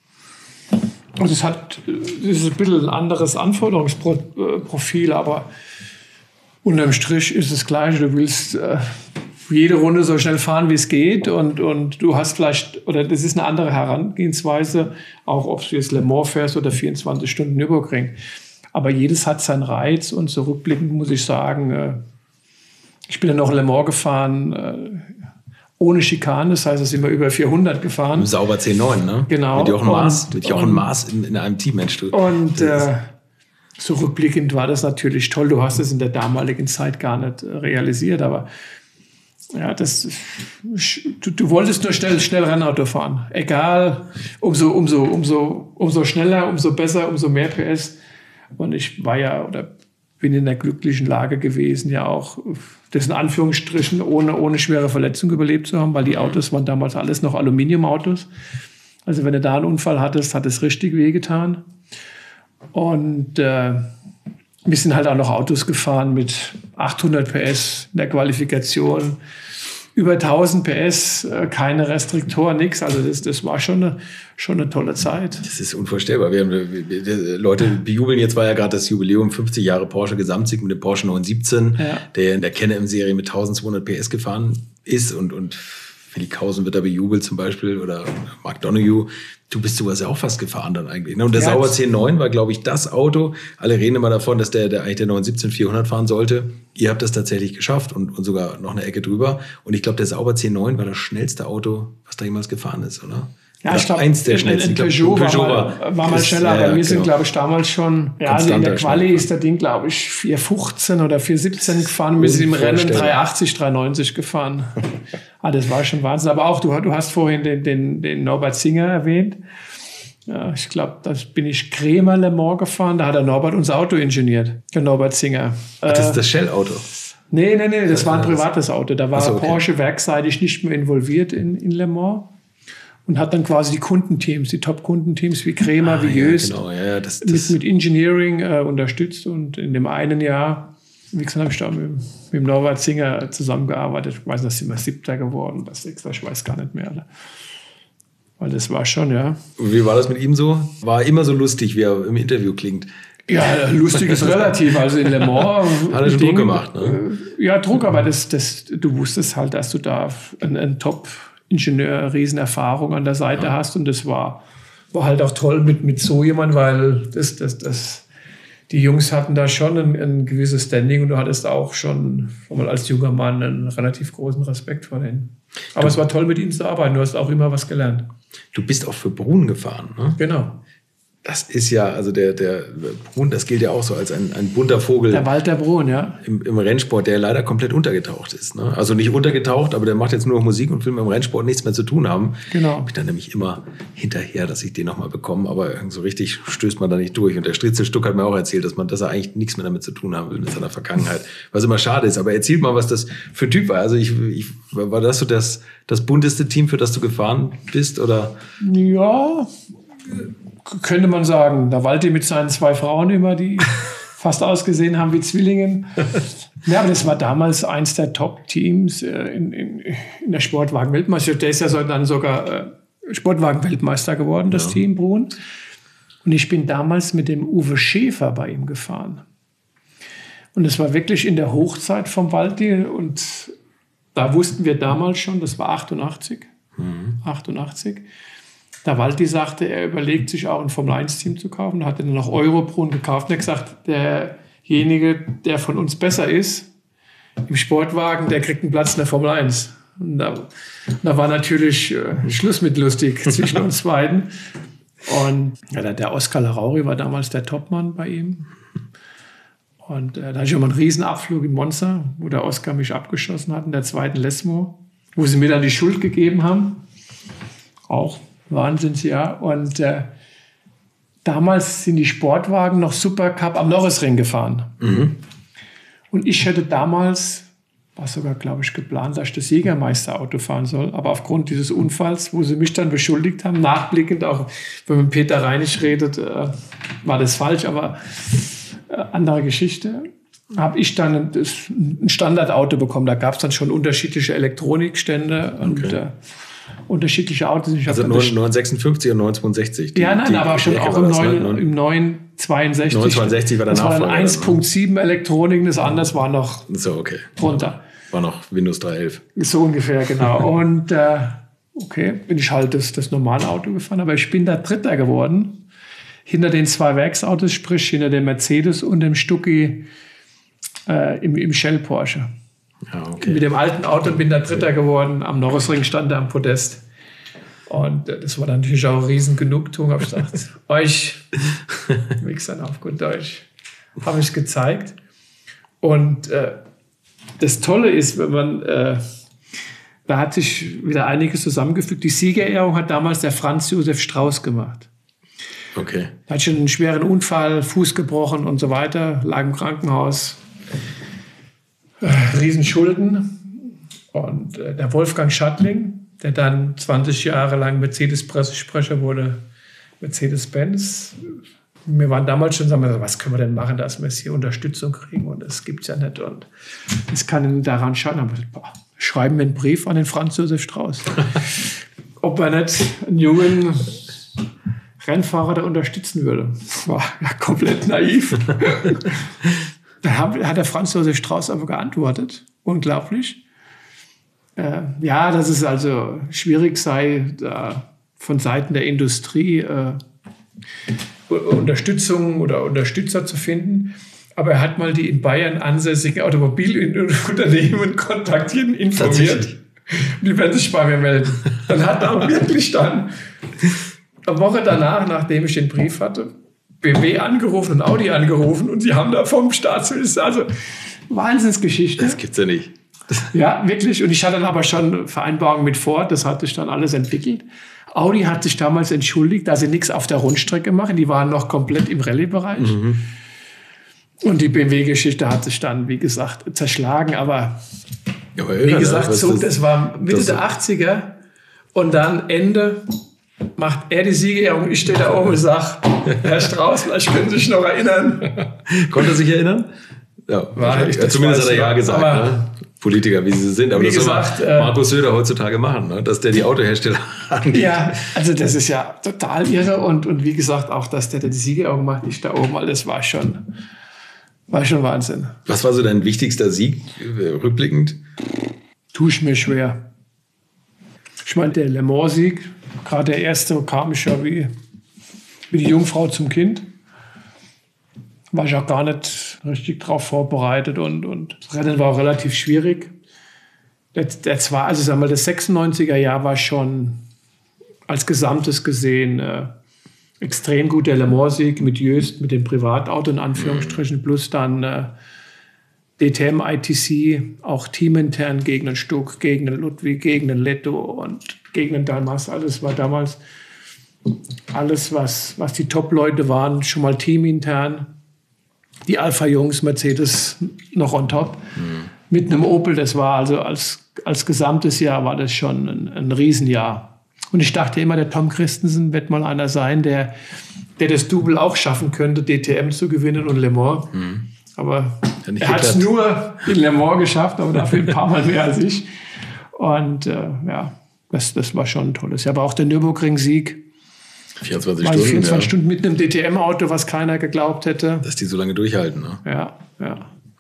Und es hat es ist ein bisschen ein anderes Anforderungsprofil, aber unterm Strich ist es gleich. Du willst äh, jede Runde so schnell fahren, wie es geht. Und, und du hast vielleicht, oder das ist eine andere Herangehensweise, auch ob du jetzt Le Mans fährst oder vierundzwanzig Stunden Nürburgring. Aber jedes hat seinen Reiz. Und zurückblickend muss ich sagen, ich bin dann noch Le Mans gefahren, ohne Schikane. Das heißt, da sind wir über vierhundert gefahren. Im Sauber zehn neun, ne? Genau. Mit Jochen Maas, und, mit Jochen und, Maas in, in einem Team, Mensch. Du. Und äh, zurückblickend war das natürlich toll. Du hast es in der damaligen Zeit gar nicht realisiert, aber ja, das, du, du wolltest nur schnell, schnell Rennauto fahren. Egal, umso, umso, umso, umso schneller, umso besser, umso mehr P S. Und ich war ja oder bin in der glücklichen Lage gewesen, ja auch, das in Anführungsstrichen, ohne, ohne schwere Verletzung überlebt zu haben, weil die Autos waren damals alles noch Aluminiumautos. Also wenn du da einen Unfall hattest, hat es richtig wehgetan. Und äh, wir sind halt auch noch Autos gefahren mit achthundert P S in der Qualifikation, über tausend P S, äh, keine Restriktoren, nichts. Also das, das war schon eine, schon eine tolle Zeit. Das ist unvorstellbar. Wir haben, wir, wir, Leute bejubeln, jetzt war ja gerade das Jubiläum, fünfzig Jahre Porsche Gesamtsieg mit dem Porsche neun siebzehn, ja. Der in der Can-Am-Serie mit eintausendzweihundert P S gefahren ist und, und Felixhausen wird da bejubelt zum Beispiel oder Mark Donoghue. Du bist sowas ja auch fast gefahren dann eigentlich. Und der ja, Sauber zehn neun war, glaube ich, das Auto. Alle reden immer davon, dass der, der eigentlich der neun siebzehn vierhundert fahren sollte. Ihr habt das tatsächlich geschafft und, und sogar noch eine Ecke drüber. Und ich glaube, der Sauber zehn neun war das schnellste Auto, was da jemals gefahren ist, oder? Ja, oder ich glaube, eins der schnellsten. In, in Peugeot, Peugeot war, mal, war mal schneller, aber ja, wir genau. sind, glaube ich, damals schon, ja, also in der Quali ist der Ding, glaube ich, vier fünfzehn oder vier siebzehn gefahren. Wir sind im Rennen drei achtzig, drei neunzig gefahren. Ah, das war schon Wahnsinn. Aber auch, du, du hast vorhin den, den, den Norbert Singer erwähnt. Ja, ich glaube, da bin ich Krämer Le Mans gefahren. Da hat der Norbert unser Auto ingeniert. Der Norbert Singer. Ach, das ist das Shell-Auto? Nee, nee, nee, das war ein privates Auto. Da war so, okay. Porsche werkseitig nicht mehr involviert in, in Le Mans. Und hat dann quasi die Kundenteams, die Top-Kundenteams wie Krämer, ah, wie Jöst, ja, genau. ja, das, das mit, mit Engineering äh, unterstützt. Und in dem einen Jahr, wie gesagt, habe ich da mit, mit dem Norbert Singer zusammengearbeitet. Ich weiß nicht, da sind wir Siebter geworden, das Sechster, ich weiß gar nicht mehr. Weil das war schon, ja. Und wie war das mit ihm so? War immer so lustig, wie er im Interview klingt. Ja, lustig ist relativ. Also in Le Mans. Hat er schon Druck gemacht, ne? Ja, Druck, aber das, das, du wusstest halt, dass du da einen, einen Top-Ingenieur, Riesenerfahrung an der Seite ja. hast. Und das war, war halt auch toll mit, mit so jemand, weil das, das, das, die Jungs hatten da schon ein, ein gewisses Standing und du hattest auch schon mal als junger Mann einen relativ großen Respekt vor denen. Aber du, es war toll, mit ihnen zu arbeiten. Du hast auch immer was gelernt. Du bist auch für Brun gefahren, ne? Genau. Das ist ja, also der, der Brun, das gilt ja auch so als ein, ein bunter Vogel. Der Walter Brun, ja. Im, im Rennsport, der leider komplett untergetaucht ist. Ne? Also nicht untergetaucht, aber der macht jetzt nur noch Musik und will mit dem Rennsport nichts mehr zu tun haben. Genau. Ich bin dann nämlich immer hinterher, dass ich den nochmal bekomme, aber so richtig stößt man da nicht durch. Und der Stritzel Stuck hat mir auch erzählt, dass man, dass er eigentlich nichts mehr damit zu tun haben will mit seiner Vergangenheit. Was immer schade ist. Aber erzählt mal, was das für ein Typ war. Also ich, ich war das so das, das bunteste Team, für das du gefahren bist, oder? Ja, könnte man sagen. Da Walti mit seinen zwei Frauen immer, die fast ausgesehen haben wie Zwillingen. Ja, aber das war damals eins der Top-Teams in, in, in der Sportwagen-Weltmeisterschaft. Der ist ja dann sogar äh, Sportwagen-Weltmeister geworden, das ja. Team Brun. Und ich bin damals mit dem Uwe Schäfer bei ihm gefahren. Und es war wirklich in der Hochzeit vom Walti. Und da wussten wir damals schon, das war achtundachtzig. Mhm. achtundachtzig. Da Walti sagte, er überlegt sich auch ein Formel eins Team zu kaufen. Da hat er dann noch Eurobrun gekauft. Und er hat gesagt, derjenige, der von uns besser ist, im Sportwagen, der kriegt einen Platz in der Formel eins. Und da, da war natürlich äh, Schluss mit lustig zwischen uns beiden. Und ja, der Oskar Larauri war damals der Topmann bei ihm. Und äh, da hatte ich auch mal einen Riesenabflug in Monza, wo der Oskar mich abgeschossen hat in der zweiten Lesmo, wo sie mir dann die Schuld gegeben haben. Auch Wahnsinnsjahr. Und äh, damals sind die Sportwagen noch Supercup am Norrisring gefahren. Mhm. Und ich hätte damals, war sogar, glaube ich, geplant, dass ich das Jägermeister-Auto fahren soll. Aber aufgrund dieses Unfalls, wo sie mich dann beschuldigt haben, nachblickend, auch wenn man mit Peter Reinig redet, äh, war das falsch, aber äh, andere Geschichte. Habe ich dann ein, ein Standardauto bekommen. Da gab es dann schon unterschiedliche Elektronikstände und okay. äh, unterschiedliche Autos. Ich also neun sechsundfünfzig und neun zweiundsechzig. Die, ja, nein, die, aber schon auch im, das, neun, ne? im neun zweiundsechzig. neun zweiundsechzig war der das Nachfolger. Das war dann eins Punkt sieben Elektronik, das andere war noch so, okay. drunter. War noch Windows drei Punkt elf. So ungefähr, genau. Und äh, okay, bin ich halt das, das normale Auto gefahren, aber ich bin da Dritter geworden. Hinter den zwei Werksautos, sprich hinter dem Mercedes und dem Stucki äh, im, im Shell Porsche. Ja, okay. Mit dem alten Auto bin da Dritter geworden. Am Norrisring stand er am Podest. Und äh, das war dann natürlich auch eine riesen Genugtuung. Habe ich gesagt, euch, Wichsern auf gut Deutsch, habe ich gezeigt. Und äh, das Tolle ist, wenn man, äh, da hat sich wieder einiges zusammengefügt. Die Siegerehrung hat damals der Franz Josef Strauß gemacht. Okay. Er hat schon einen schweren Unfall, Fuß gebrochen und so weiter, lag im Krankenhaus. Äh, Riesenschulden. Und äh, der Wolfgang Schattling, der dann zwanzig Jahre lang Mercedes-Pressesprecher wurde, Mercedes-Benz. Wir waren damals schon, sagen wir, was können wir denn machen, dass wir hier Unterstützung kriegen? Und das gibt es ja nicht. Und das kann ihn daran schaden. Aber boah, schreiben wir einen Brief an den Franz Josef Strauß. Ob er nicht einen jungen Rennfahrer da unterstützen würde. War ja komplett naiv. Dann hat der Franz Josef Strauß einfach geantwortet. Unglaublich. Äh, ja, dass es also schwierig sei, da von Seiten der Industrie äh, Unterstützung oder Unterstützer zu finden. Aber er hat mal die in Bayern ansässigen Automobilunternehmen kontaktiert und informiert. Die werden sich bei mir melden. Dann hat er auch wirklich dann eine Woche danach, nachdem ich den Brief hatte, B M W angerufen und Audi angerufen und sie haben da vom Staatsminister, also Wahnsinnsgeschichte. Das gibt's ja nicht. Ja, wirklich. Und ich hatte dann aber schon Vereinbarungen mit Ford, das hatte ich dann alles entwickelt. Audi hat sich damals entschuldigt, dass sie nichts auf der Rundstrecke machen. Die waren noch komplett im Rallye-Bereich. Mhm. Und die B M W-Geschichte hat sich dann, wie gesagt, zerschlagen. Aber, ja, aber wie irre, gesagt, das, so, das, das war Mitte das der achtziger. Und dann Ende macht er die Siegerehrung. Ich stehe da oben und sage, Herr Strauß, vielleicht können Sie sich noch erinnern. Konnte er sich erinnern? Ja, war ich, ja, zumindest hat er ja gesagt. Aber, ne? Politiker, wie sie sind. Aber wie das gesagt, soll Markus Söder heutzutage machen, ne? Dass der die Autohersteller angeht. Ja, also das ist ja total irre. Und, und wie gesagt, auch, dass der, der die Siegerehrung macht, ich da oben, alles war schon, war schon Wahnsinn. Was war so dein wichtigster Sieg, äh, rückblickend? Tue ich mir schwer. Ich meine, der Le Mans-Sieg, gerade der erste, kam ich ja wie, wie die Jungfrau zum Kind. War ich auch gar nicht richtig drauf vorbereitet und, und das Rennen war auch relativ schwierig. Der, der zwar, also sagen wir, das sechsundneunziger Jahr war schon als Gesamtes gesehen äh, extrem gut. Der Le Mans-Sieg mit Jöst, mit dem Privatauto in Anführungsstrichen, plus dann äh, D T M I T C, auch teamintern gegen den Stuck, gegen den Ludwig, gegen den Letto und gegen den Dalmas. Alles war damals, alles, was, was die Top-Leute waren, schon mal teamintern. Die Alpha-Jungs, Mercedes noch on top. Mhm. Mit einem Opel, das war also als, als gesamtes Jahr war das schon ein, ein Riesenjahr. Und ich dachte immer, der Tom Christensen wird mal einer sein, der, der das Double auch schaffen könnte, D T M zu gewinnen und Le Mans. Mhm. Aber ja, er hat es nur in Le Mans geschafft, aber dafür ein paar Mal mehr als ich. Und äh, ja, das, das war schon ein tolles Jahr. Aber auch der Nürburgring-Sieg. vierundzwanzig Stunden, vierundzwanzig ja. Stunden mit einem D T M-Auto, was keiner geglaubt hätte. Dass die so lange durchhalten, ne? Ja, ja.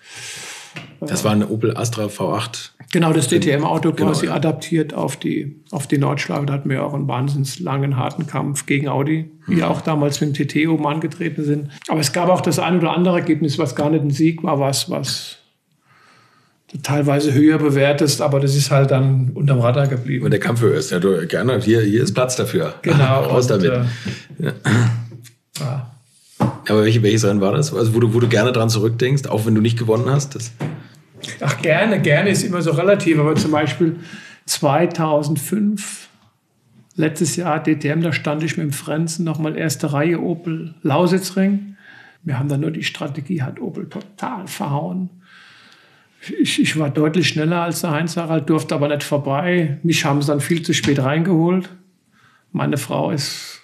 Das war ein Opel Astra V acht. Genau, das D T M-Auto quasi genau, ja. adaptiert auf die, auf die Nordschleife. Da hatten wir auch einen wahnsinnig langen, harten Kampf gegen Audi, die ja auch damals mit dem T T oben angetreten sind. Aber es gab auch das ein oder andere Ergebnis, was gar nicht ein Sieg war, was, was du teilweise höher bewertest, aber das ist halt dann unterm Radar geblieben. Und der Kampf höher ist, ja, du, gerne, hier, hier ist Platz dafür. Genau. Raus und, damit. Äh, ja. ja. Aber welche, welches Rennen war das? Also wo du, wo du gerne dran zurückdenkst, auch wenn du nicht gewonnen hast? Das Ach, gerne, gerne ist immer so relativ, aber zum Beispiel zweitausendfünf, letztes Jahr D T M, da stand ich mit dem Frenzen nochmal erste Reihe Opel Lausitzring. Wir haben dann nur die Strategie, hat Opel total verhauen. Ich, ich war deutlich schneller als der Heinz-Harald, durfte aber nicht vorbei. Mich haben sie dann viel zu spät reingeholt. Meine Frau ist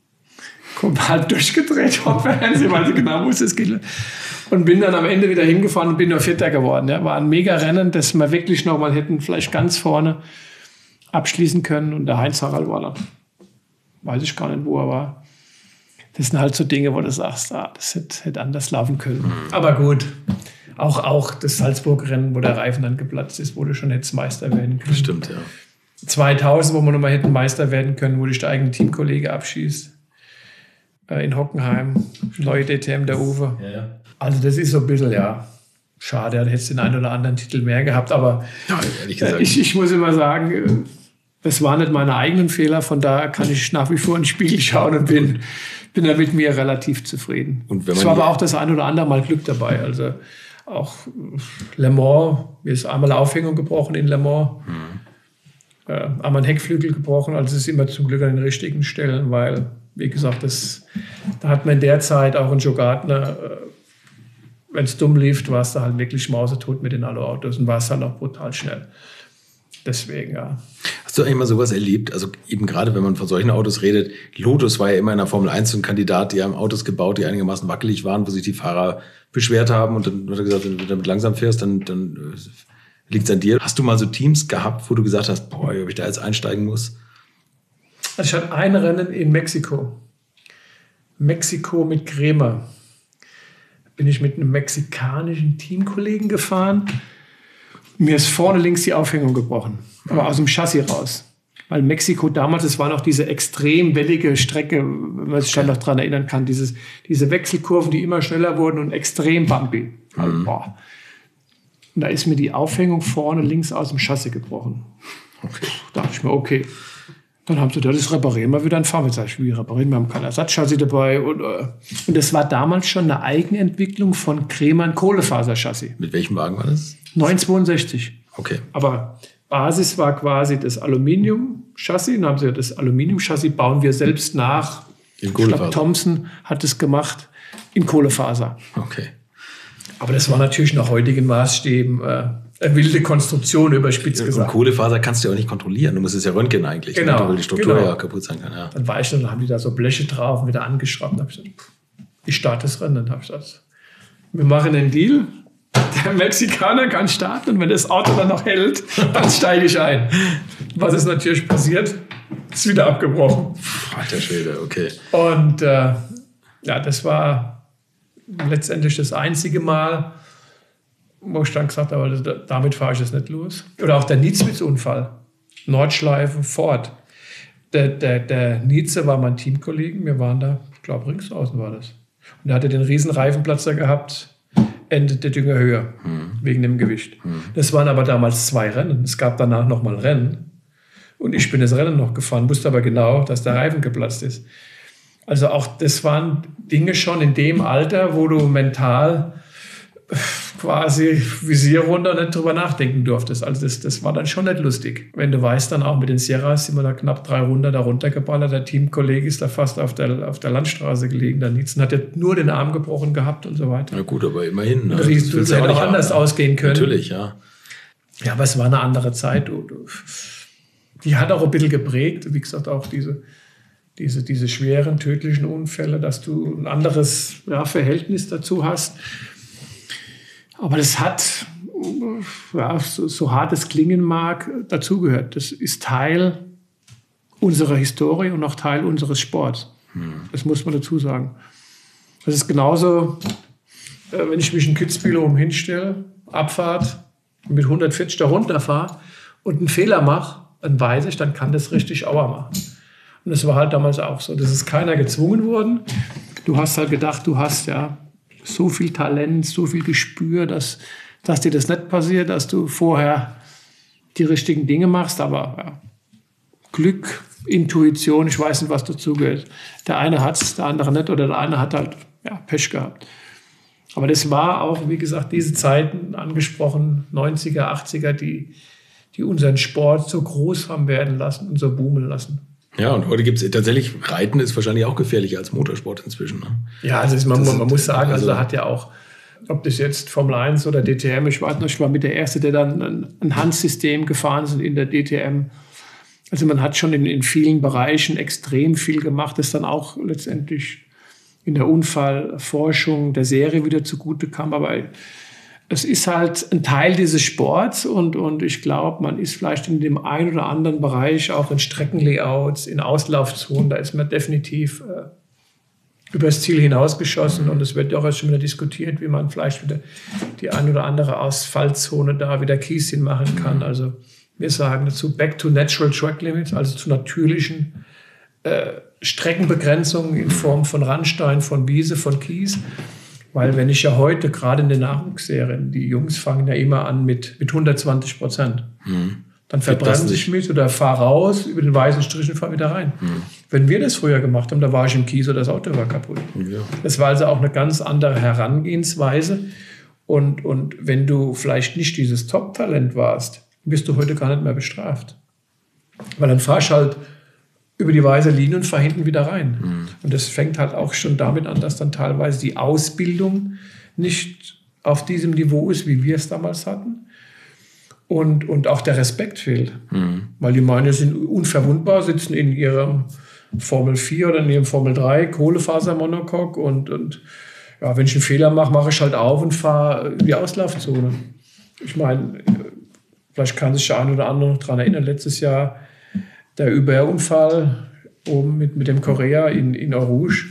halt durchgedreht vom Fernsehen, weil sie genau wusste, es geht. Und bin dann am Ende wieder hingefahren und bin nur Vierter geworden. Ja, war ein mega Rennen, das wir wirklich noch mal hätten vielleicht ganz vorne abschließen können. Und der Heinz-Harald war da, weiß ich gar nicht, wo er war. Das sind halt so Dinge, wo du sagst, ah, das hätte, hätte anders laufen können. Mhm. Aber gut, Auch, auch das Salzburg-Rennen, wo der Reifen dann geplatzt ist, wo du schon hättest Meister werden können. Das stimmt, ja. zweitausend, wo wir nochmal hätten Meister werden können, wo dich der eigene Teamkollege abschießt. Äh, in Hockenheim, neue D T M der Uwe. Ja, ja. Also das ist so ein bisschen, ja, schade, da hättest du den einen oder anderen Titel mehr gehabt. Aber ja, ehrlich gesagt. Ich, ich muss immer sagen, das waren nicht meine eigenen Fehler. Von daher kann ich nach wie vor in den Spiegel schauen und bin, bin da mit mir relativ zufrieden. Und wenn man es war aber auch das ein oder andere Mal Glück dabei. Also auch Le Mans, mir ist einmal eine Aufhängung gebrochen in Le Mans. Mhm. Äh, einmal ein Heckflügel gebrochen. Also es ist immer zum Glück an den richtigen Stellen, weil, wie gesagt, das, da hat man in der Zeit auch einen Joe Gardner, äh, wenn es dumm lief, war es da halt wirklich mausetot mit den Alu-Autos und war es halt auch brutal schnell. Deswegen, ja. Hast du eigentlich mal sowas erlebt? Also eben gerade, wenn man von solchen Autos redet, Lotus war ja immer in der Formel eins so ein Kandidat, die haben Autos gebaut, die einigermaßen wackelig waren, wo sich die Fahrer beschwert haben und dann hat er gesagt, wenn du damit langsam fährst, dann, dann liegt es an dir. Hast du mal so Teams gehabt, wo du gesagt hast, boah, ob ich da jetzt einsteigen muss? Also ich hatte ein Rennen in Mexiko. Mexiko mit Kremer. Bin ich mit einem mexikanischen Teamkollegen gefahren. Mir ist vorne links die Aufhängung gebrochen, aber aus dem Chassis raus. Weil Mexiko damals, es war noch diese extrem wellige Strecke, wenn man sich dann noch daran erinnern kann, dieses, diese Wechselkurven, die immer schneller wurden und extrem bumpy. Also, mhm. boah. Und da ist mir die Aufhängung vorne links aus dem Chassis gebrochen. Okay. Da dachte ich mir, okay. Dann haben sie da das reparieren wir wieder, dann fahren wir. Sag ich, wie reparieren wir, haben kein Ersatzchassis dabei. Und, und das war damals schon eine Eigenentwicklung von Kremer, ein Kohlefaserchassis. Mit welchem Wagen war das? neunhundertzweiundsechzig. Okay. Aber Basis war quasi das Aluminium-Chassis. Dann haben sie das Aluminium-Chassis bauen wir selbst nach. In Kohlefaser. Ich glaube, Thompson hat es gemacht in Kohlefaser. Okay. Aber das war natürlich nach heutigen Maßstäben äh, eine wilde Konstruktion, überspitzt gesagt. Und Kohlefaser kannst du ja auch nicht kontrollieren. Du musst es ja röntgen eigentlich, genau, ne? Weil die Struktur genau. ja kaputt sein kann. Ja. Dann war ich dann, dann haben die da so Bleche drauf und wieder angeschraubt. Dann habe ich gesagt, pff, ich starte das Rennen. Dann habe ich gesagt, wir machen einen Deal. Der Mexikaner kann starten und wenn das Auto dann noch hält, dann steige ich ein. Was ist natürlich passiert? Ist wieder abgebrochen. Alter Schwede, okay. Und äh, ja, das war letztendlich das einzige Mal, wo ich dann gesagt habe, damit fahre ich jetzt nicht los. Oder auch der Nietzwitz-Unfall. Nordschleife, Ford. Der, der, der Nietzsche war mein Teamkollegen. Wir waren da, ich glaube, ringsaußen war das. Und er hatte den riesen Reifenplatzer gehabt, Ende der Düngerhöhe, hm. wegen dem Gewicht. Hm. Das waren aber damals zwei Rennen. Es gab danach nochmal Rennen. Und ich bin das Rennen noch gefahren, wusste aber genau, dass der Reifen geplatzt ist. Also auch das waren Dinge schon in dem Alter, wo du mental quasi Visier runter nicht drüber nachdenken durftest. Also das, das war dann schon nicht lustig. Wenn du weißt, dann auch mit den Sierras sind wir da knapp drei Runden da runtergeballert. Der Teamkollege ist da fast auf der, auf der Landstraße gelegen. Der Nietzen hat ja nur den Arm gebrochen gehabt und so weiter. Na gut, aber immerhin. Ne? Das hätte ja auch anders haben. ausgehen können. Natürlich, ja. Ja, aber es war eine andere Zeit. Du, du, die hat auch ein bisschen geprägt. Wie gesagt, auch diese, diese, diese schweren, tödlichen Unfälle, dass du ein anderes ja, Verhältnis dazu hast. Aber das hat, ja, so, so hart es klingen mag, dazugehört. Das ist Teil unserer Historie und auch Teil unseres Sports. Hm. Das muss man dazu sagen. Das ist genauso, äh, wenn ich mich in Kitzbühel oben hinstelle, Abfahrt, mit hundertvierzig da runterfahre und einen Fehler mache, dann weiß ich, dann kann das richtig Aua machen. Und das war halt damals auch so. Das ist keiner gezwungen worden. Du hast halt gedacht, du hast ja so viel Talent, so viel Gespür, dass, dass dir das nicht passiert, dass du vorher die richtigen Dinge machst. Aber ja, Glück, Intuition, ich weiß nicht, was dazugehört. Der eine hat es, der andere nicht, oder der eine hat halt ja, Pech gehabt. Aber das war auch, wie gesagt, diese Zeiten angesprochen, neunziger, achtziger, die, die unseren Sport so groß haben werden lassen und so boomen lassen. Ja, und heute gibt es tatsächlich, Reiten ist wahrscheinlich auch gefährlicher als Motorsport inzwischen. Ne? Ja, also ist, man, man muss sagen, also da hat ja auch, ob das jetzt Formel eins oder D T M, ich weiß noch, ich war mit der Erste, der dann ein, ein Handsystem gefahren ist in der D T M. Also man hat schon in, in vielen Bereichen extrem viel gemacht, das dann auch letztendlich in der Unfallforschung der Serie wieder zugute kam. Aber es ist halt ein Teil dieses Sports und, und ich glaube, man ist vielleicht in dem einen oder anderen Bereich, auch in Streckenlayouts, in Auslaufzonen, da ist man definitiv äh, übers Ziel hinausgeschossen und es wird ja auch erst schon wieder diskutiert, wie man vielleicht wieder die ein oder andere Asphaltzone da wieder Kies hinmachen kann. Also wir sagen dazu back to natural track limits, also zu natürlichen äh, Streckenbegrenzungen in Form von Randstein, von Wiese, von Kies. Weil wenn ich ja heute, gerade in den Nachwuchsserien, die Jungs fangen ja immer an mit, mit hundertzwanzig Prozent. Mhm. Dann verbremse ich mich oder fahre raus über den weißen Strich und fahre wieder rein. Mhm. Wenn wir das früher gemacht haben, da war ich im Kies oder das Auto war kaputt. Ja. Das war also auch eine ganz andere Herangehensweise. Und, und wenn du vielleicht nicht dieses Top-Talent warst, bist du heute gar nicht mehr bestraft. Weil dann fahrst du halt über die weiße Linie und fahr hinten wieder rein. Mhm. Und das fängt halt auch schon damit an, dass dann teilweise die Ausbildung nicht auf diesem Niveau ist, wie wir es damals hatten. Und, und auch der Respekt fehlt. Mhm. Weil die meinen, sie sind unverwundbar, sitzen in ihrem Formel vier oder in ihrem Formel drei Kohlefasermonocoque und, und ja, wenn ich einen Fehler mache, mache ich halt auf und fahre in die Auslaufzone. Ich meine, vielleicht kann sich der eine oder andere noch daran erinnern, letztes Jahr der Überunfall oben mit, mit dem Korea in, in Eau Rouge.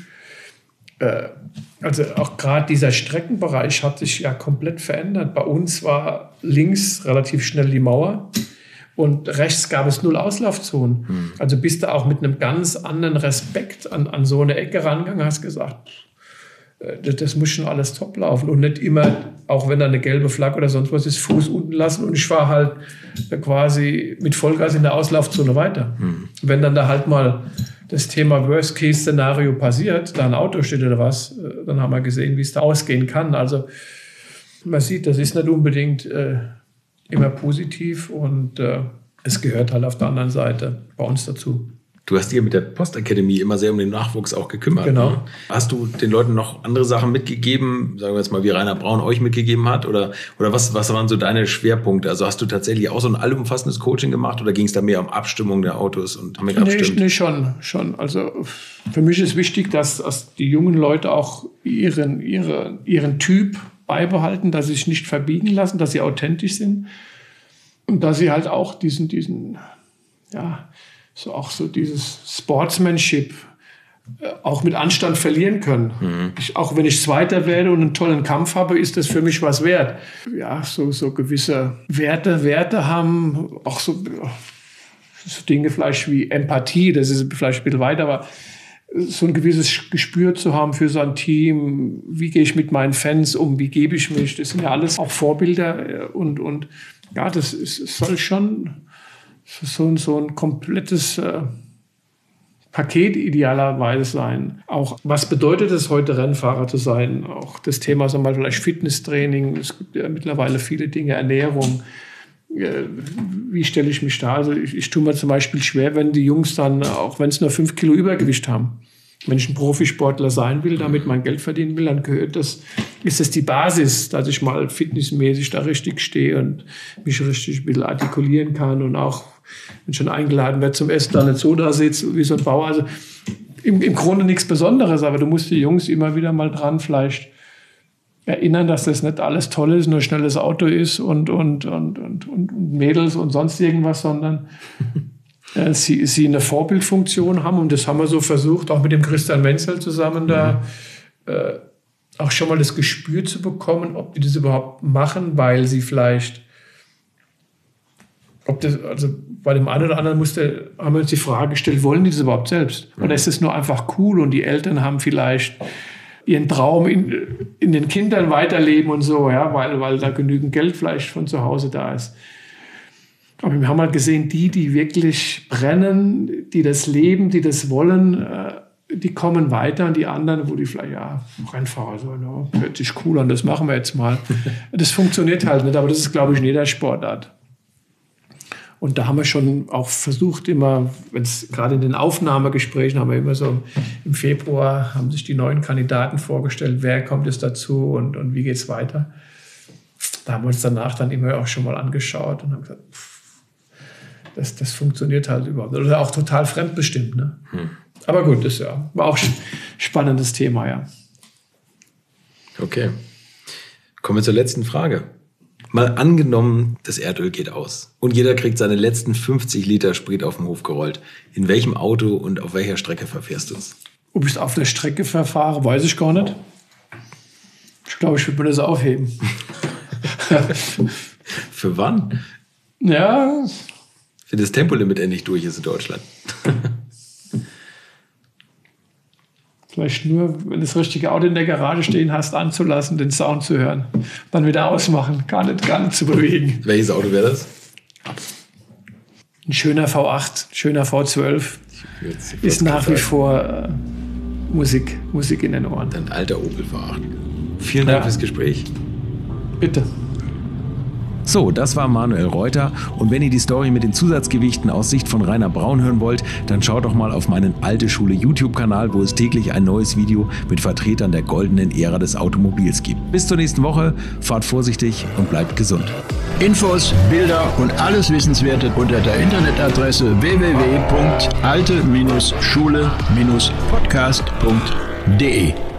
Äh, also auch gerade dieser Streckenbereich hat sich ja komplett verändert. Bei uns war links relativ schnell die Mauer und rechts gab es null Auslaufzonen. Mhm. Also bist du auch mit einem ganz anderen Respekt an, an so eine Ecke rangegangen, hast gesagt, das, das muss schon alles top laufen und nicht immer, auch wenn da eine gelbe Flagge oder sonst was ist, Fuß unten lassen und ich fahre halt quasi mit Vollgas in der Auslaufzone weiter. Mhm. Wenn dann da halt mal das Thema Worst-Case-Szenario passiert, da ein Auto steht oder was, dann haben wir gesehen, wie es da ausgehen kann. Also man sieht, das ist nicht unbedingt äh, immer positiv und äh, es gehört halt auf der anderen Seite bei uns dazu. Du hast dir mit der Postakademie immer sehr um den Nachwuchs auch gekümmert. Genau. Ne? Hast du den Leuten noch andere Sachen mitgegeben, sagen wir jetzt mal, wie Rainer Braun euch mitgegeben hat? Oder, oder was, was waren so deine Schwerpunkte? Also hast du tatsächlich auch so ein allumfassendes Coaching gemacht oder ging es da mehr um Abstimmung der Autos und haben mit abstimmt? Nee, nee, schon, schon. Also für mich ist wichtig, dass, dass die jungen Leute auch ihren, ihre, ihren Typ beibehalten, dass sie sich nicht verbiegen lassen, dass sie authentisch sind und dass sie halt auch diesen, diesen, ja, so auch so dieses Sportsmanship äh, auch mit Anstand verlieren können. Mhm. Ich, auch wenn ich Zweiter werde und einen tollen Kampf habe, ist das für mich was wert. Ja, so, so gewisse Werte, Werte haben, auch so, so Dinge vielleicht wie Empathie, das ist vielleicht ein bisschen weiter, aber so ein gewisses Gespür zu haben für so ein Team, wie gehe ich mit meinen Fans um, wie gebe ich mich, das sind ja alles auch Vorbilder und, und ja, das ist, es soll schon so, so ein komplettes äh, Paket idealerweise sein. Auch was bedeutet es heute, Rennfahrer zu sein? Auch das Thema, sagen wir mal, vielleicht Fitnesstraining. Es gibt ja mittlerweile viele Dinge, Ernährung. Äh, wie stelle ich mich da? Also ich, ich tue mir zum Beispiel schwer, wenn die Jungs dann, auch wenn es nur fünf Kilo Übergewicht haben, wenn ich ein Profisportler sein will, damit mein Geld verdienen will, dann gehört das, ist das die Basis, dass ich mal fitnessmäßig da richtig stehe und mich richtig ein bisschen artikulieren kann und auch, wenn schon eingeladen wird zum Essen, dann nicht so da sitze wie so ein Bauer. Also im, im Grunde nichts Besonderes, aber du musst die Jungs immer wieder mal dran vielleicht erinnern, dass das nicht alles toll ist, nur ein schnelles Auto ist und, und, und, und, und Mädels und sonst irgendwas, sondern äh, sie, sie eine Vorbildfunktion haben. Und das haben wir so versucht, auch mit dem Christian Menzel zusammen da äh, auch schon mal das Gespür zu bekommen, ob die das überhaupt machen, weil sie vielleicht, ob das, also bei dem einen oder anderen musste, haben wir uns die Frage gestellt, wollen die das überhaupt selbst? Oder ist es nur einfach cool und die Eltern haben vielleicht ihren Traum in, in den Kindern weiterleben und so, ja, weil, weil da genügend Geld vielleicht von zu Hause da ist. Aber wir haben halt gesehen, die, die wirklich brennen, die das leben, die das wollen, äh, die kommen weiter und die anderen, wo die vielleicht, ja, Rennfahrer, so, no, hört sich cool an, das machen wir jetzt mal. Das funktioniert halt nicht, aber das ist, glaube ich, in jeder Sportart. Und da haben wir schon auch versucht, immer, wenn es gerade in den Aufnahmegesprächen haben wir immer so im Februar, haben sich die neuen Kandidaten vorgestellt, wer kommt jetzt dazu und, und wie geht es weiter. Da haben wir uns danach dann immer auch schon mal angeschaut und haben gesagt, pff, das, das funktioniert halt überhaupt. Oder auch total fremdbestimmt. Ne? Hm. Aber gut, das ja, war auch ein spannendes Thema, ja. Okay. Kommen wir zur letzten Frage. Mal angenommen, das Erdöl geht aus und jeder kriegt seine letzten fünfzig Liter Sprit auf den Hof gerollt. In welchem Auto und auf welcher Strecke verfährst du es? Ob ich es auf der Strecke verfahre, weiß ich gar nicht. Ich glaube, ich würde mir das aufheben. Für wann? Ja. Wenn das Tempolimit endlich durch ist in Deutschland. Vielleicht nur, wenn das richtige Auto in der Garage stehen hast, anzulassen, den Sound zu hören. Dann wieder ausmachen, gar nicht, gar nicht zu bewegen. Welches Auto wäre das? Ein schöner V acht, schöner V zwölf. Ist nach wie vor äh, Musik, Musik in den Ohren. Ein alter Opel V acht. Vielen Dank Ja. fürs Gespräch. Bitte. So, das war Manuel Reuter und wenn ihr die Story mit den Zusatzgewichten aus Sicht von Rainer Braun hören wollt, dann schaut doch mal auf meinen Alte Schule YouTube-Kanal, wo es täglich ein neues Video mit Vertretern der goldenen Ära des Automobils gibt. Bis zur nächsten Woche, fahrt vorsichtig und bleibt gesund. Infos, Bilder und alles Wissenswerte unter der Internetadresse w w w punkt alte Schule Podcast punkt de.